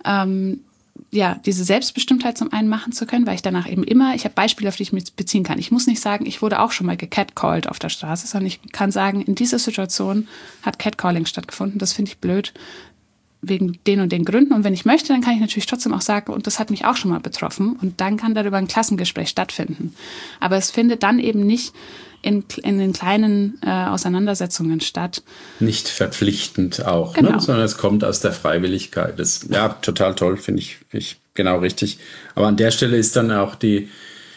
diese Selbstbestimmtheit zum einen machen zu können, weil ich danach eben ich habe Beispiele, auf die ich mich beziehen kann. Ich muss nicht sagen, ich wurde auch schon mal gecatcalled auf der Straße, sondern ich kann sagen, in dieser Situation hat Catcalling stattgefunden. Das finde ich blöd, wegen den und den Gründen. Und wenn ich möchte, dann kann ich natürlich trotzdem auch sagen, und das hat mich auch schon mal betroffen. Und dann kann darüber ein Klassengespräch stattfinden. Aber es findet dann eben nicht in den kleinen Auseinandersetzungen statt. Nicht verpflichtend auch, genau. Ne? Sondern es kommt aus der Freiwilligkeit. Das, ja, total toll, finde ich genau richtig. Aber an der Stelle ist dann auch die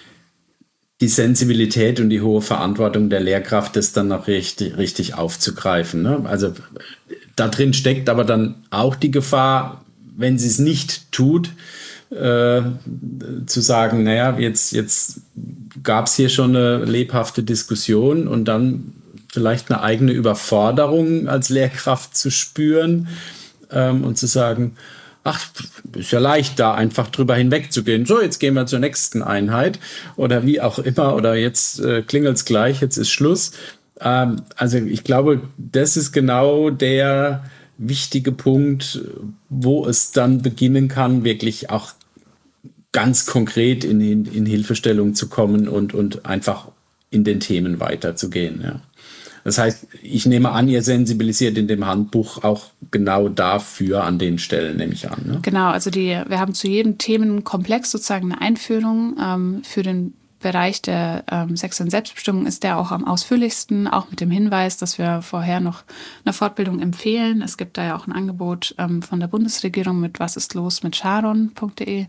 Sensibilität und die hohe Verantwortung der Lehrkraft, das dann noch richtig aufzugreifen. Ne? Also da drin steckt aber dann auch die Gefahr, wenn sie es nicht tut, zu sagen, naja, jetzt gab es hier schon eine lebhafte Diskussion und dann vielleicht eine eigene Überforderung als Lehrkraft zu spüren und zu sagen, ach, ist ja leicht, da einfach drüber hinwegzugehen. So, jetzt gehen wir zur nächsten Einheit oder wie auch immer oder jetzt klingelt's gleich, jetzt ist Schluss. Also ich glaube, das ist genau der wichtige Punkt, wo es dann beginnen kann, wirklich auch ganz konkret in Hilfestellung zu kommen und einfach in den Themen weiterzugehen. Ja. Das heißt, ich nehme an, ihr sensibilisiert in dem Handbuch auch genau dafür an den Stellen, nehme ich an. Ne? Genau, also wir haben zu jedem Themenkomplex sozusagen eine Einführung für den Bereich der sexuellen Selbstbestimmung ist der auch am ausführlichsten, auch mit dem Hinweis, dass wir vorher noch eine Fortbildung empfehlen. Es gibt da ja auch ein Angebot von der Bundesregierung mit wasislosmitscharon.de.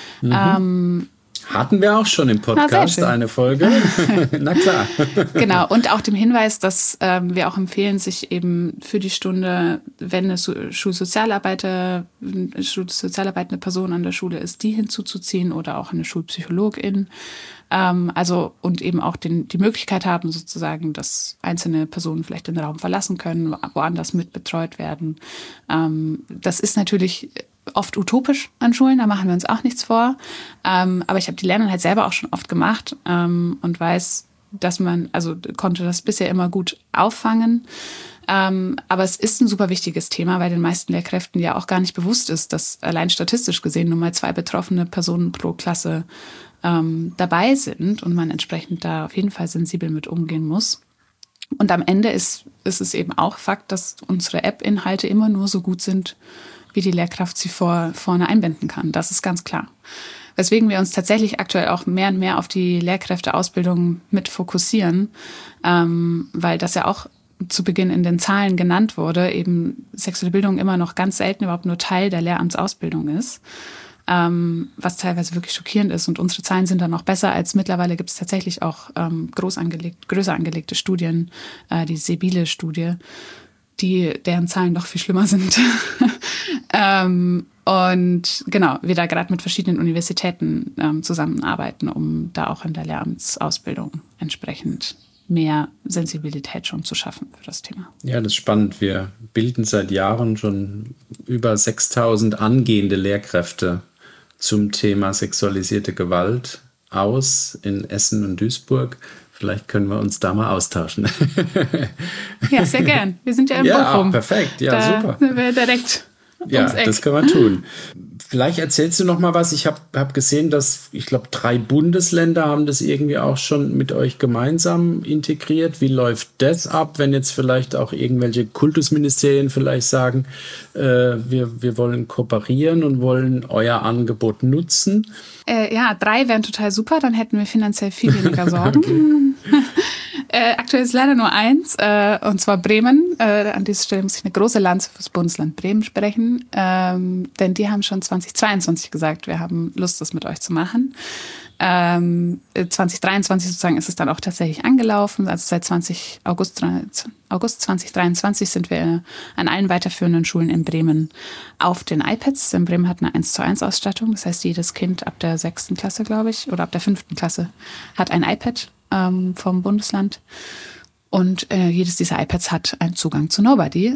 Hatten wir auch schon im Podcast eine Folge. Na klar. Genau, und auch dem Hinweis, dass wir auch empfehlen, sich eben für die Stunde, wenn eine schulsozialarbeitende Person an der Schule ist, die hinzuzuziehen oder auch eine Schulpsychologin. Und eben auch die Möglichkeit haben, sozusagen, dass einzelne Personen vielleicht den Raum verlassen können, woanders mitbetreut werden. Das ist natürlich oft utopisch an Schulen, da machen wir uns auch nichts vor. Aber ich habe die Lerneinheit selber auch schon oft gemacht und weiß, dass konnte das bisher immer gut auffangen. Aber es ist ein super wichtiges Thema, weil den meisten Lehrkräften ja auch gar nicht bewusst ist, dass allein statistisch gesehen nur mal 2 betroffene Personen pro Klasse dabei sind und man entsprechend da auf jeden Fall sensibel mit umgehen muss. Und am Ende ist es eben auch Fakt, dass unsere App-Inhalte immer nur so gut sind, wie die Lehrkraft sie vorne einbinden kann. Das ist ganz klar. Weswegen wir uns tatsächlich aktuell auch mehr und mehr auf die Lehrkräfteausbildung mit fokussieren, weil das ja auch zu Beginn in den Zahlen genannt wurde, eben sexuelle Bildung immer noch ganz selten überhaupt nur Teil der Lehramtsausbildung ist. Was teilweise wirklich schockierend ist. Und unsere Zahlen sind dann noch besser, als mittlerweile gibt es tatsächlich auch größer angelegte Studien, die Sebile-Studie, deren Zahlen noch viel schlimmer sind. Und genau, wir da gerade mit verschiedenen Universitäten zusammenarbeiten, um da auch in der Lehramtsausbildung entsprechend mehr Sensibilität schon zu schaffen für das Thema. Ja, das ist spannend. Wir bilden seit Jahren schon über 6.000 angehende Lehrkräfte zum Thema sexualisierte Gewalt aus in Essen und Duisburg. Vielleicht können wir uns da mal austauschen. Ja, sehr gern. Wir sind ja in Ja, Bochum. perfekt. Ja, da super. Sind wir direkt ums Eck. Das können wir tun. Vielleicht erzählst du noch mal was. Ich hab gesehen, dass, ich glaube, 3 Bundesländer haben das irgendwie auch schon mit euch gemeinsam integriert. Wie läuft das ab, wenn jetzt vielleicht auch irgendwelche Kultusministerien vielleicht sagen, wir wollen kooperieren und wollen euer Angebot nutzen? 3 wären total super, dann hätten wir finanziell viel weniger Sorgen. Aktuell ist leider nur 1, und zwar Bremen. An dieser Stelle muss ich eine große Lanze fürs Bundesland Bremen sprechen, denn die haben schon 2022 gesagt, wir haben Lust, das mit euch zu machen. 2023 sozusagen ist es dann auch tatsächlich angelaufen. Also seit August 2023 sind wir an allen weiterführenden Schulen in Bremen auf den iPads. In Bremen hat eine 1:1 Ausstattung. Das heißt, jedes Kind ab der 6. Klasse, glaube ich, oder ab der 5. Klasse hat ein iPad vom Bundesland. Und jedes dieser iPads hat einen Zugang zu Nobody.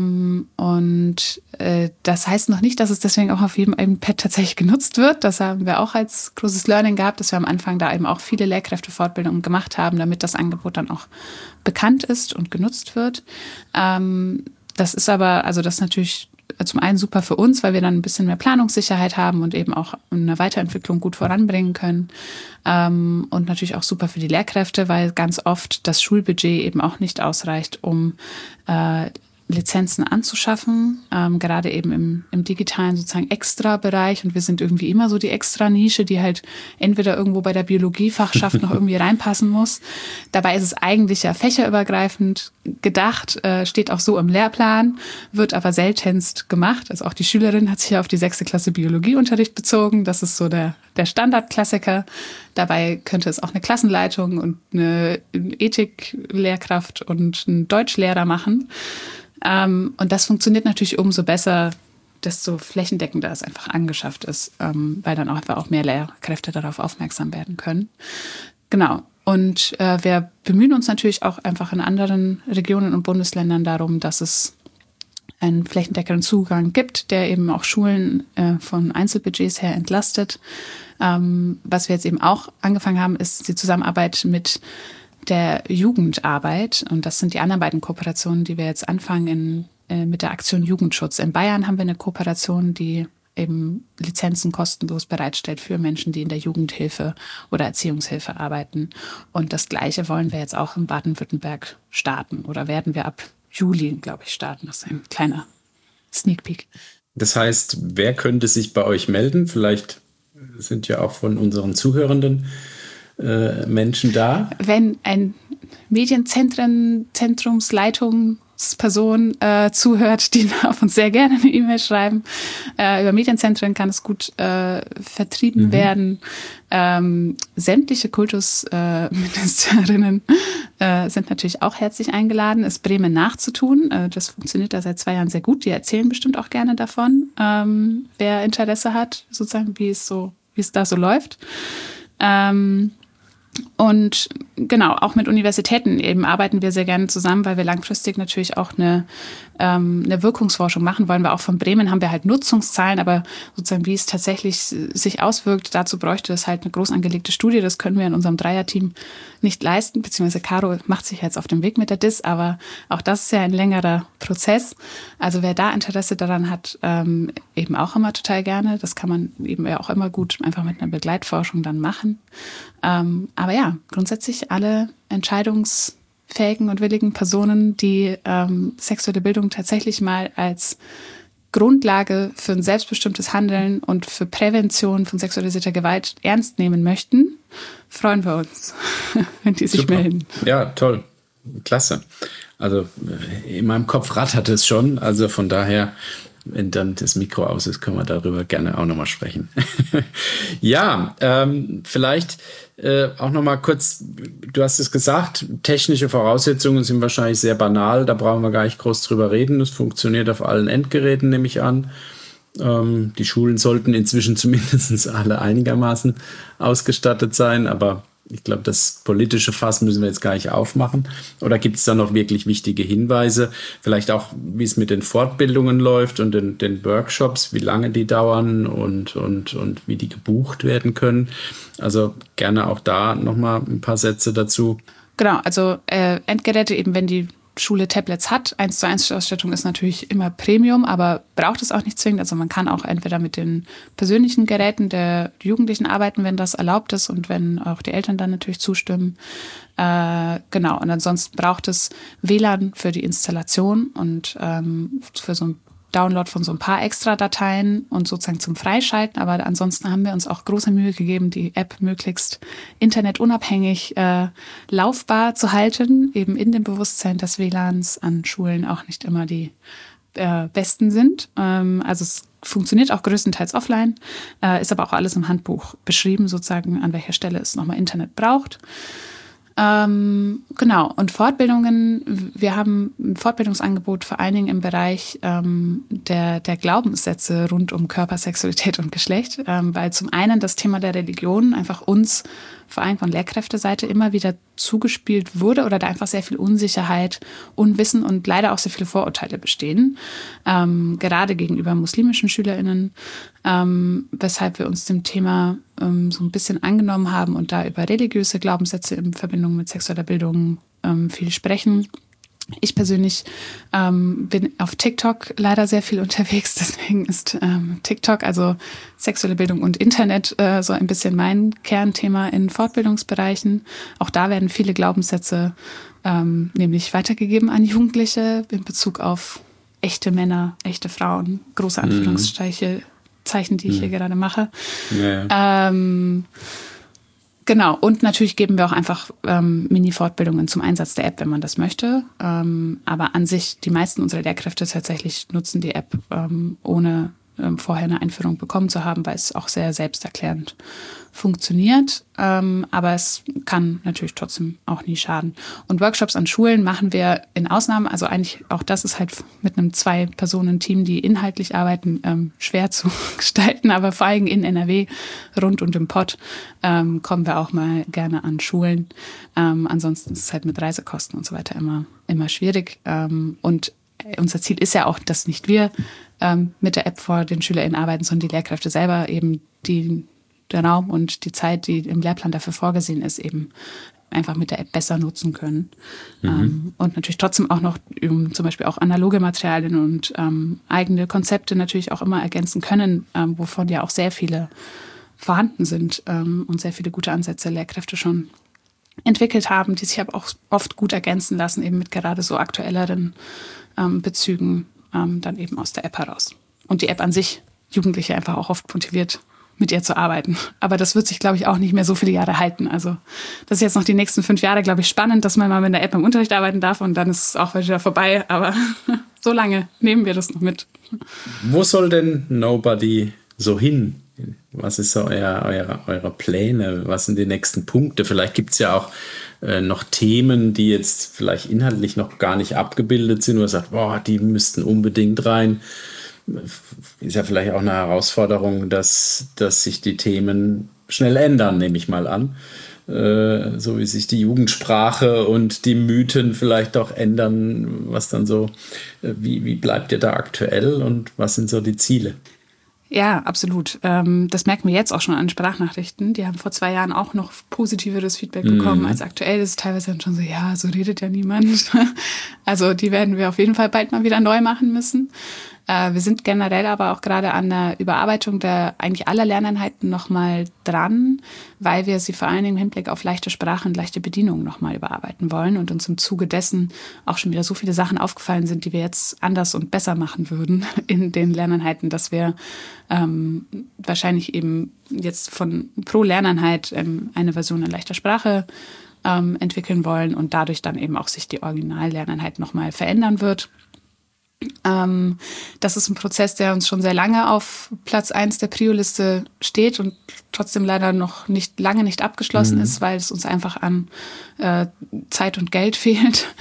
Das heißt noch nicht, dass es deswegen auch auf jedem iPad tatsächlich genutzt wird. Das haben wir auch als großes Learning gehabt, dass wir am Anfang da eben auch viele Lehrkräftefortbildungen gemacht haben, damit das Angebot dann auch bekannt ist und genutzt wird. Das ist aber, also das ist natürlich zum einen super für uns, weil wir dann ein bisschen mehr Planungssicherheit haben und eben auch eine Weiterentwicklung gut voranbringen können. Und natürlich auch super für die Lehrkräfte, weil ganz oft das Schulbudget eben auch nicht ausreicht, um Lizenzen anzuschaffen, gerade eben im digitalen sozusagen Extra-Bereich. Und wir sind irgendwie immer so die Extra-Nische, die halt entweder irgendwo bei der Biologiefachschaft noch irgendwie reinpassen muss. Dabei ist es eigentlich ja fächerübergreifend gedacht, steht auch so im Lehrplan, wird aber seltenst gemacht. Also auch die Schülerin hat sich ja auf die 6. Klasse Biologieunterricht bezogen. Das ist so der Standardklassiker. Dabei könnte es auch eine Klassenleitung und eine Ethiklehrkraft und ein Deutschlehrer machen. Und das funktioniert natürlich umso besser, desto flächendeckender es einfach angeschafft ist, weil dann auch einfach auch mehr Lehrkräfte darauf aufmerksam werden können. Genau. Und wir bemühen uns natürlich auch einfach in anderen Regionen und Bundesländern darum, dass es einen flächendeckenden Zugang gibt, der eben auch Schulen von Einzelbudgets her entlastet. Was wir jetzt eben auch angefangen haben, ist die Zusammenarbeit mit der Jugendarbeit. Und das sind die anderen beiden Kooperationen, die wir jetzt anfangen mit der Aktion Jugendschutz. In Bayern haben wir eine Kooperation, die eben Lizenzen kostenlos bereitstellt für Menschen, die in der Jugendhilfe oder Erziehungshilfe arbeiten. Und das Gleiche wollen wir jetzt auch in Baden-Württemberg starten oder werden wir ab Juli, glaube ich, starten. Das ist ein kleiner Sneak Peek. Das heißt, wer könnte sich bei euch melden? Vielleicht sind ja auch von unseren Zuhörenden Menschen da. Wenn ein Medienzentrumsleitungsperson zuhört, die darf uns sehr gerne eine E-Mail schreiben. Über Medienzentren kann es gut vertrieben werden. Sämtliche Kultusministerinnen sind natürlich auch herzlich eingeladen, es Bremen nachzutun. Das funktioniert da seit 2 Jahren sehr gut. Die erzählen bestimmt auch gerne davon, wer Interesse hat, sozusagen, wie es da so läuft. Und genau, auch mit Universitäten eben arbeiten wir sehr gerne zusammen, weil wir langfristig natürlich auch eine Wirkungsforschung machen wollen. Wir auch von Bremen haben wir halt Nutzungszahlen, aber sozusagen wie es tatsächlich sich auswirkt, dazu bräuchte es halt eine groß angelegte Studie. Das können wir in unserem Dreierteam nicht leisten, beziehungsweise Caro macht sich jetzt auf den Weg mit der DIS, aber auch das ist ja ein längerer Prozess. Also wer da Interesse daran hat, eben auch immer total gerne. Das kann man eben ja auch immer gut einfach mit einer Begleitforschung dann machen. Aber ja, grundsätzlich alle entscheidungsfähigen und willigen Personen, die sexuelle Bildung tatsächlich mal als Grundlage für ein selbstbestimmtes Handeln und für Prävention von sexualisierter Gewalt ernst nehmen möchten, freuen wir uns, wenn die sich melden. Ja, toll. Klasse. Also in meinem Kopf rattert es schon. Also von daher, wenn dann das Mikro aus ist, können wir darüber gerne auch nochmal sprechen. Ja, vielleicht auch nochmal kurz, du hast es gesagt, technische Voraussetzungen sind wahrscheinlich sehr banal, da brauchen wir gar nicht groß drüber reden. Das funktioniert auf allen Endgeräten, nehme ich an. Die Schulen sollten inzwischen zumindest alle einigermaßen ausgestattet sein, aber ich glaube, das politische Fass müssen wir jetzt gar nicht aufmachen. Oder gibt es da noch wirklich wichtige Hinweise? Vielleicht auch, wie es mit den Fortbildungen läuft und den Workshops, wie lange die dauern und wie die gebucht werden können. Also gerne auch da nochmal ein paar Sätze dazu. Genau, also Endgeräte eben, wenn die Schule Tablets hat. 1:1 Ausstattung ist natürlich immer Premium, aber braucht es auch nicht zwingend. Also man kann auch entweder mit den persönlichen Geräten der Jugendlichen arbeiten, wenn das erlaubt ist und wenn auch die Eltern dann natürlich zustimmen. Genau, und ansonsten braucht es WLAN für die Installation und für so ein Download von so ein paar Extra-Dateien und sozusagen zum Freischalten. Aber ansonsten haben wir uns auch große Mühe gegeben, die App möglichst internetunabhängig laufbar zu halten, eben in dem Bewusstsein, dass WLANs an Schulen auch nicht immer die besten sind. Also es funktioniert auch größtenteils offline, ist aber auch alles im Handbuch beschrieben, sozusagen an welcher Stelle es nochmal Internet braucht. Genau, und Fortbildungen, wir haben ein Fortbildungsangebot vor allen Dingen im Bereich der Glaubenssätze rund um Körper, Sexualität und Geschlecht, weil zum einen das Thema der Religion einfach uns, vor allem von Lehrkräfteseite, immer wieder zugespielt wurde oder da einfach sehr viel Unsicherheit, Unwissen und leider auch sehr viele Vorurteile bestehen, gerade gegenüber muslimischen SchülerInnen, weshalb wir uns dem Thema so ein bisschen angenommen haben und da über religiöse Glaubenssätze in Verbindung mit sexueller Bildung viel sprechen. Ich persönlich bin auf TikTok leider sehr viel unterwegs, deswegen ist TikTok, also sexuelle Bildung und Internet, so ein bisschen mein Kernthema in Fortbildungsbereichen. Auch da werden viele Glaubenssätze nämlich weitergegeben an Jugendliche in Bezug auf echte Männer, echte Frauen, große Anführungszeichen, die ich hier gerade mache. Ja. Genau, und natürlich geben wir auch einfach Mini-Fortbildungen zum Einsatz der App, wenn man das möchte. Aber an sich, die meisten unserer Lehrkräfte tatsächlich nutzen die App, ohne vorher eine Einführung bekommen zu haben, weil es auch sehr selbsterklärend funktioniert. Aber es kann natürlich trotzdem auch nie schaden. Und Workshops an Schulen machen wir in Ausnahmen. Also eigentlich auch das ist halt mit einem 2-Personen-Team, die inhaltlich arbeiten, schwer zu gestalten. Aber vor allem in NRW rund und im Pott kommen wir auch mal gerne an Schulen. Ansonsten ist es halt mit Reisekosten und so weiter immer schwierig. Und unser Ziel ist ja auch, dass nicht wir mit der App vor den SchülerInnen arbeiten, sondern die Lehrkräfte selber eben der Raum und die Zeit, die im Lehrplan dafür vorgesehen ist, eben einfach mit der App besser nutzen können. Und natürlich trotzdem auch noch zum Beispiel auch analoge Materialien und eigene Konzepte natürlich auch immer ergänzen können, wovon ja auch sehr viele vorhanden sind und sehr viele gute Ansätze Lehrkräfte schon entwickelt haben, die sich aber auch oft gut ergänzen lassen, eben mit gerade so aktuelleren Bezügen dann eben aus der App heraus. Und die App an sich, Jugendliche einfach auch oft motiviert, mit ihr zu arbeiten. Aber das wird sich, glaube ich, auch nicht mehr so viele Jahre halten. Also das ist jetzt noch die nächsten 5 Jahre, glaube ich, spannend, dass man mal mit der App im Unterricht arbeiten darf und dann ist es auch wieder vorbei. Aber so lange nehmen wir das noch mit. Wo soll denn Nobody so hin? Was ist so eure Pläne? Was sind die nächsten Punkte? Vielleicht gibt es ja auch noch Themen, die jetzt vielleicht inhaltlich noch gar nicht abgebildet sind, wo ihr sagt, boah, die müssten unbedingt rein. Ist ja vielleicht auch eine Herausforderung, dass sich die Themen schnell ändern, nehme ich mal an. So wie sich die Jugendsprache und die Mythen vielleicht auch ändern, was dann so, wie bleibt ihr da aktuell und was sind so die Ziele? Ja, absolut. Das merken wir jetzt auch schon an Sprachnachrichten. Die haben vor 2 Jahren auch noch positiveres Feedback bekommen als aktuell. Das ist teilweise dann schon so, ja, so redet ja niemand. Also die werden wir auf jeden Fall bald mal wieder neu machen müssen. Wir sind generell aber auch gerade an der Überarbeitung der eigentlich aller Lerneinheiten nochmal dran, weil wir sie vor allen Dingen im Hinblick auf leichte Sprache und leichte Bedienung nochmal überarbeiten wollen und uns im Zuge dessen auch schon wieder so viele Sachen aufgefallen sind, die wir jetzt anders und besser machen würden in den Lerneinheiten, dass wir wahrscheinlich eben jetzt pro Lerneinheit eine Version in leichter Sprache entwickeln wollen und dadurch dann eben auch sich die Originallerneinheit nochmal verändern wird. Das ist ein Prozess, der uns schon sehr lange auf Platz 1 der Prio-Liste steht und trotzdem leider noch lange nicht abgeschlossen ist, weil es uns einfach an Zeit und Geld fehlt.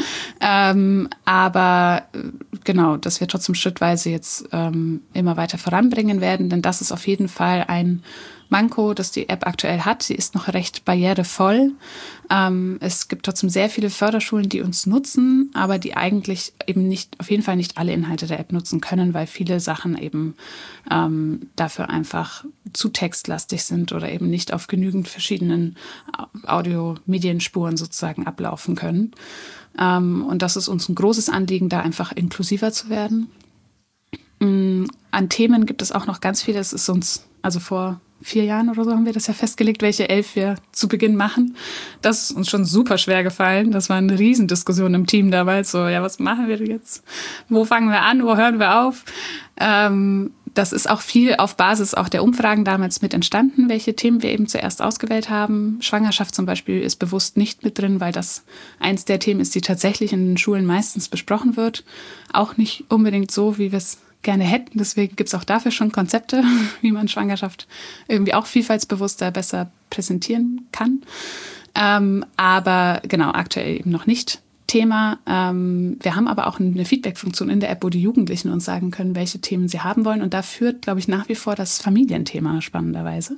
Aber genau, dass wir trotzdem schrittweise jetzt immer weiter voranbringen werden, denn das ist auf jeden Fall ein Manko, das die App aktuell hat. Sie ist noch recht barrierevoll. Es gibt trotzdem sehr viele Förderschulen, die uns nutzen, aber die eigentlich eben auf jeden Fall nicht alle Inhalte der App nutzen können, weil viele Sachen eben dafür einfach zu textlastig sind oder eben nicht auf genügend verschiedenen Audio-Medienspuren sozusagen ablaufen können. Und das ist uns ein großes Anliegen, da einfach inklusiver zu werden. An Themen gibt es auch noch ganz viele. Es ist uns, also vor 4 Jahren oder so haben wir das ja festgelegt, welche 11 wir zu Beginn machen. Das ist uns schon super schwer gefallen. Das war eine Riesendiskussion im Team damals. So, ja, was machen wir jetzt? Wo fangen wir an? Wo hören wir auf? Das ist auch viel auf Basis auch der Umfragen damals mit entstanden, welche Themen wir eben zuerst ausgewählt haben. Schwangerschaft zum Beispiel ist bewusst nicht mit drin, weil das eins der Themen ist, die tatsächlich in den Schulen meistens besprochen wird. Auch nicht unbedingt so, wie wir es gerne hätten. Deswegen gibt es auch dafür schon Konzepte, wie man Schwangerschaft irgendwie auch vielfaltsbewusster besser präsentieren kann. Aber genau, aktuell eben noch nicht Thema. Wir haben aber auch eine Feedback-Funktion in der App, wo die Jugendlichen uns sagen können, welche Themen sie haben wollen. Und da führt, glaube ich, nach wie vor das Familienthema spannenderweise.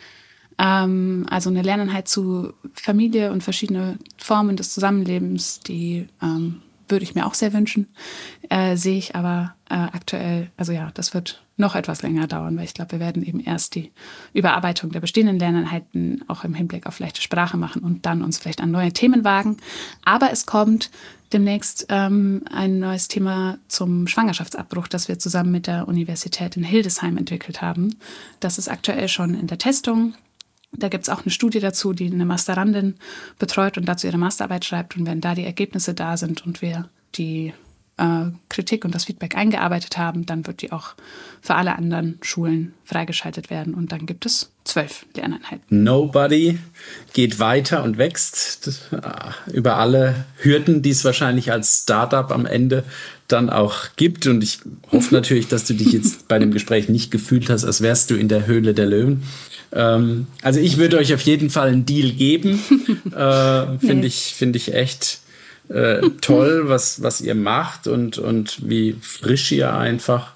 Also eine Lerneinheit zu Familie und verschiedene Formen des Zusammenlebens, die würde ich mir auch sehr wünschen, sehe ich aber aktuell, also ja, das wird noch etwas länger dauern, weil ich glaube, wir werden eben erst die Überarbeitung der bestehenden Lerneinheiten auch im Hinblick auf leichte Sprache machen und dann uns vielleicht an neue Themen wagen. Aber es kommt demnächst ein neues Thema zum Schwangerschaftsabbruch, das wir zusammen mit der Universität in Hildesheim entwickelt haben. Das ist aktuell schon in der Testung. Da gibt es auch eine Studie dazu, die eine Masterandin betreut und dazu ihre Masterarbeit schreibt. Und wenn da die Ergebnisse da sind und wir die Kritik und das Feedback eingearbeitet haben, dann wird die auch für alle anderen Schulen freigeschaltet werden. Und dann gibt es 12 Lerneinheiten. Nobody geht weiter und wächst über alle Hürden, die es wahrscheinlich als Startup am Ende dann auch gibt. Und ich hoffe natürlich, dass du dich jetzt bei dem Gespräch nicht gefühlt hast, als wärst du in der Höhle der Löwen. Also ich würde euch auf jeden Fall einen Deal geben. Finde ich echt toll, was ihr macht und wie frisch ihr einfach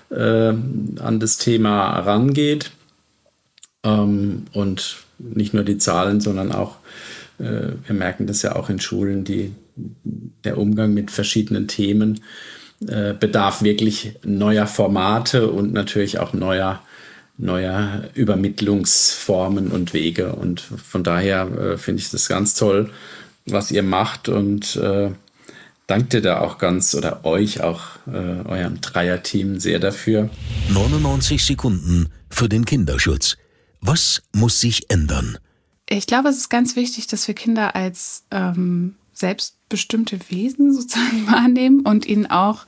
an das Thema rangeht. Und nicht nur die Zahlen, sondern auch, wir merken das ja auch in Schulen, der Umgang mit verschiedenen Themen bedarf wirklich neuer Formate und natürlich auch neuer Übermittlungsformen und Wege. Und von daher finde ich das ganz toll, was ihr macht und danke dir da auch euch auch, eurem Dreierteam sehr dafür. 99 Sekunden für den Kinderschutz. Was muss sich ändern? Ich glaube, es ist ganz wichtig, dass wir Kinder als selbstbestimmte Wesen sozusagen wahrnehmen und ihnen auch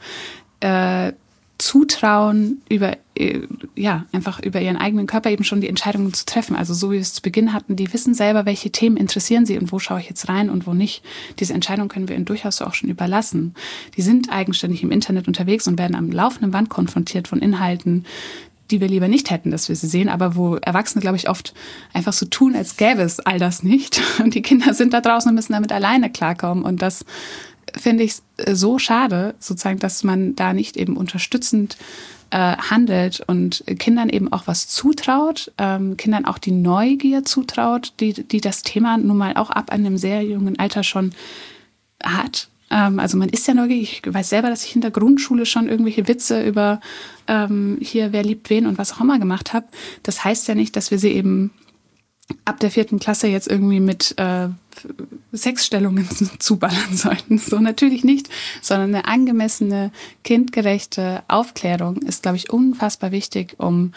zutrauen, einfach über ihren eigenen Körper eben schon die Entscheidungen zu treffen. Also so wie wir es zu Beginn hatten, die wissen selber, welche Themen interessieren sie und wo schaue ich jetzt rein und wo nicht. Diese Entscheidung können wir ihnen durchaus so auch schon überlassen. Die sind eigenständig im Internet unterwegs und werden am laufenden Band konfrontiert von Inhalten, die wir lieber nicht hätten, dass wir sie sehen, aber wo Erwachsene, glaube ich, oft einfach so tun, als gäbe es all das nicht. Und die Kinder sind da draußen und müssen damit alleine klarkommen. Und das finde ich es so schade, sozusagen, dass man da nicht eben unterstützend handelt und Kindern eben auch was zutraut, Kindern auch die Neugier zutraut, die das Thema nun mal auch ab einem sehr jungen Alter schon hat. Also man ist ja neugierig. Ich weiß selber, dass ich in der Grundschule schon irgendwelche Witze über hier, wer liebt wen und was auch immer gemacht habe. Das heißt ja nicht, dass wir sie eben ab der 4. Klasse jetzt irgendwie mit Sexstellungen zuballern sollten. So natürlich nicht, sondern eine angemessene, kindgerechte Aufklärung ist, glaube ich, unfassbar wichtig, um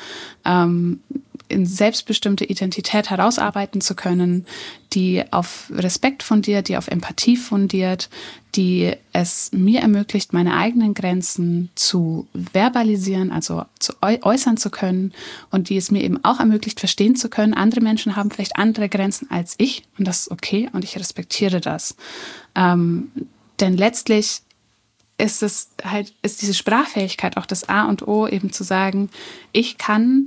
in selbstbestimmte Identität herausarbeiten zu können, die auf Respekt fundiert, die auf Empathie fundiert, die es mir ermöglicht, meine eigenen Grenzen zu verbalisieren, also zu äußern zu können und die es mir eben auch ermöglicht, verstehen zu können, andere Menschen haben vielleicht andere Grenzen als ich und das ist okay und ich respektiere das. Denn letztlich ist diese Sprachfähigkeit auch das A und O, eben zu sagen, ich kann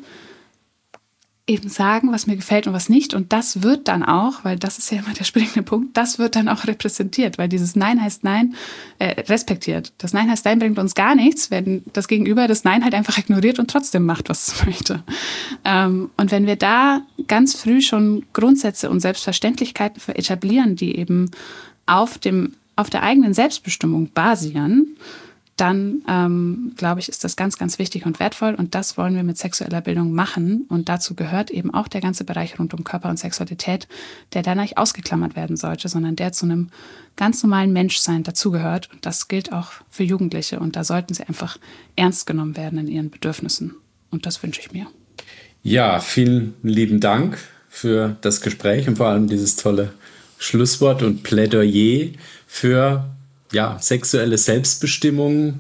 eben sagen, was mir gefällt und was nicht. Und das wird dann auch, weil das ist ja immer der springende Punkt, das wird dann auch repräsentiert, weil dieses Nein heißt Nein respektiert. Das Nein heißt Nein bringt uns gar nichts, wenn das Gegenüber das Nein halt einfach ignoriert und trotzdem macht, was es möchte. Und wenn wir da ganz früh schon Grundsätze und Selbstverständlichkeiten etablieren, die eben auf der eigenen Selbstbestimmung basieren, dann, glaube ich, ist das ganz, ganz wichtig und wertvoll. Und das wollen wir mit sexueller Bildung machen. Und dazu gehört eben auch der ganze Bereich rund um Körper und Sexualität, der da nicht ausgeklammert werden sollte, sondern der zu einem ganz normalen Menschsein dazugehört. Und das gilt auch für Jugendliche. Und da sollten sie einfach ernst genommen werden in ihren Bedürfnissen. Und das wünsche ich mir. Ja, vielen lieben Dank für das Gespräch und vor allem dieses tolle Schlusswort und Plädoyer für sexuelle Selbstbestimmung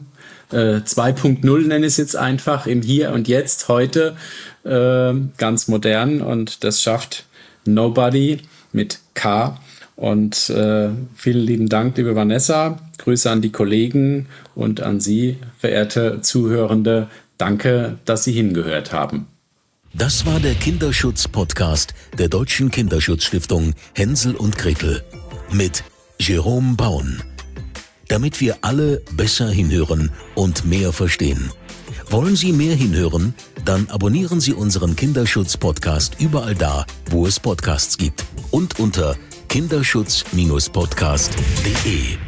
2.0 nenne ich es jetzt einfach, im Hier und Jetzt, heute, ganz modern und das schafft Nobody mit K. Und vielen lieben Dank, liebe Vanessa, Grüße an die Kollegen und an Sie, verehrte Zuhörende. Danke, dass Sie hingehört haben. Das war der Kinderschutz-Podcast der Deutschen Kinderschutzstiftung Hänsel und Gretel mit Jerome Braun. Damit wir alle besser hinhören und mehr verstehen. Wollen Sie mehr hinhören? Dann abonnieren Sie unseren Kinderschutz-Podcast überall da, wo es Podcasts gibt und unter kinderschutz-podcast.de.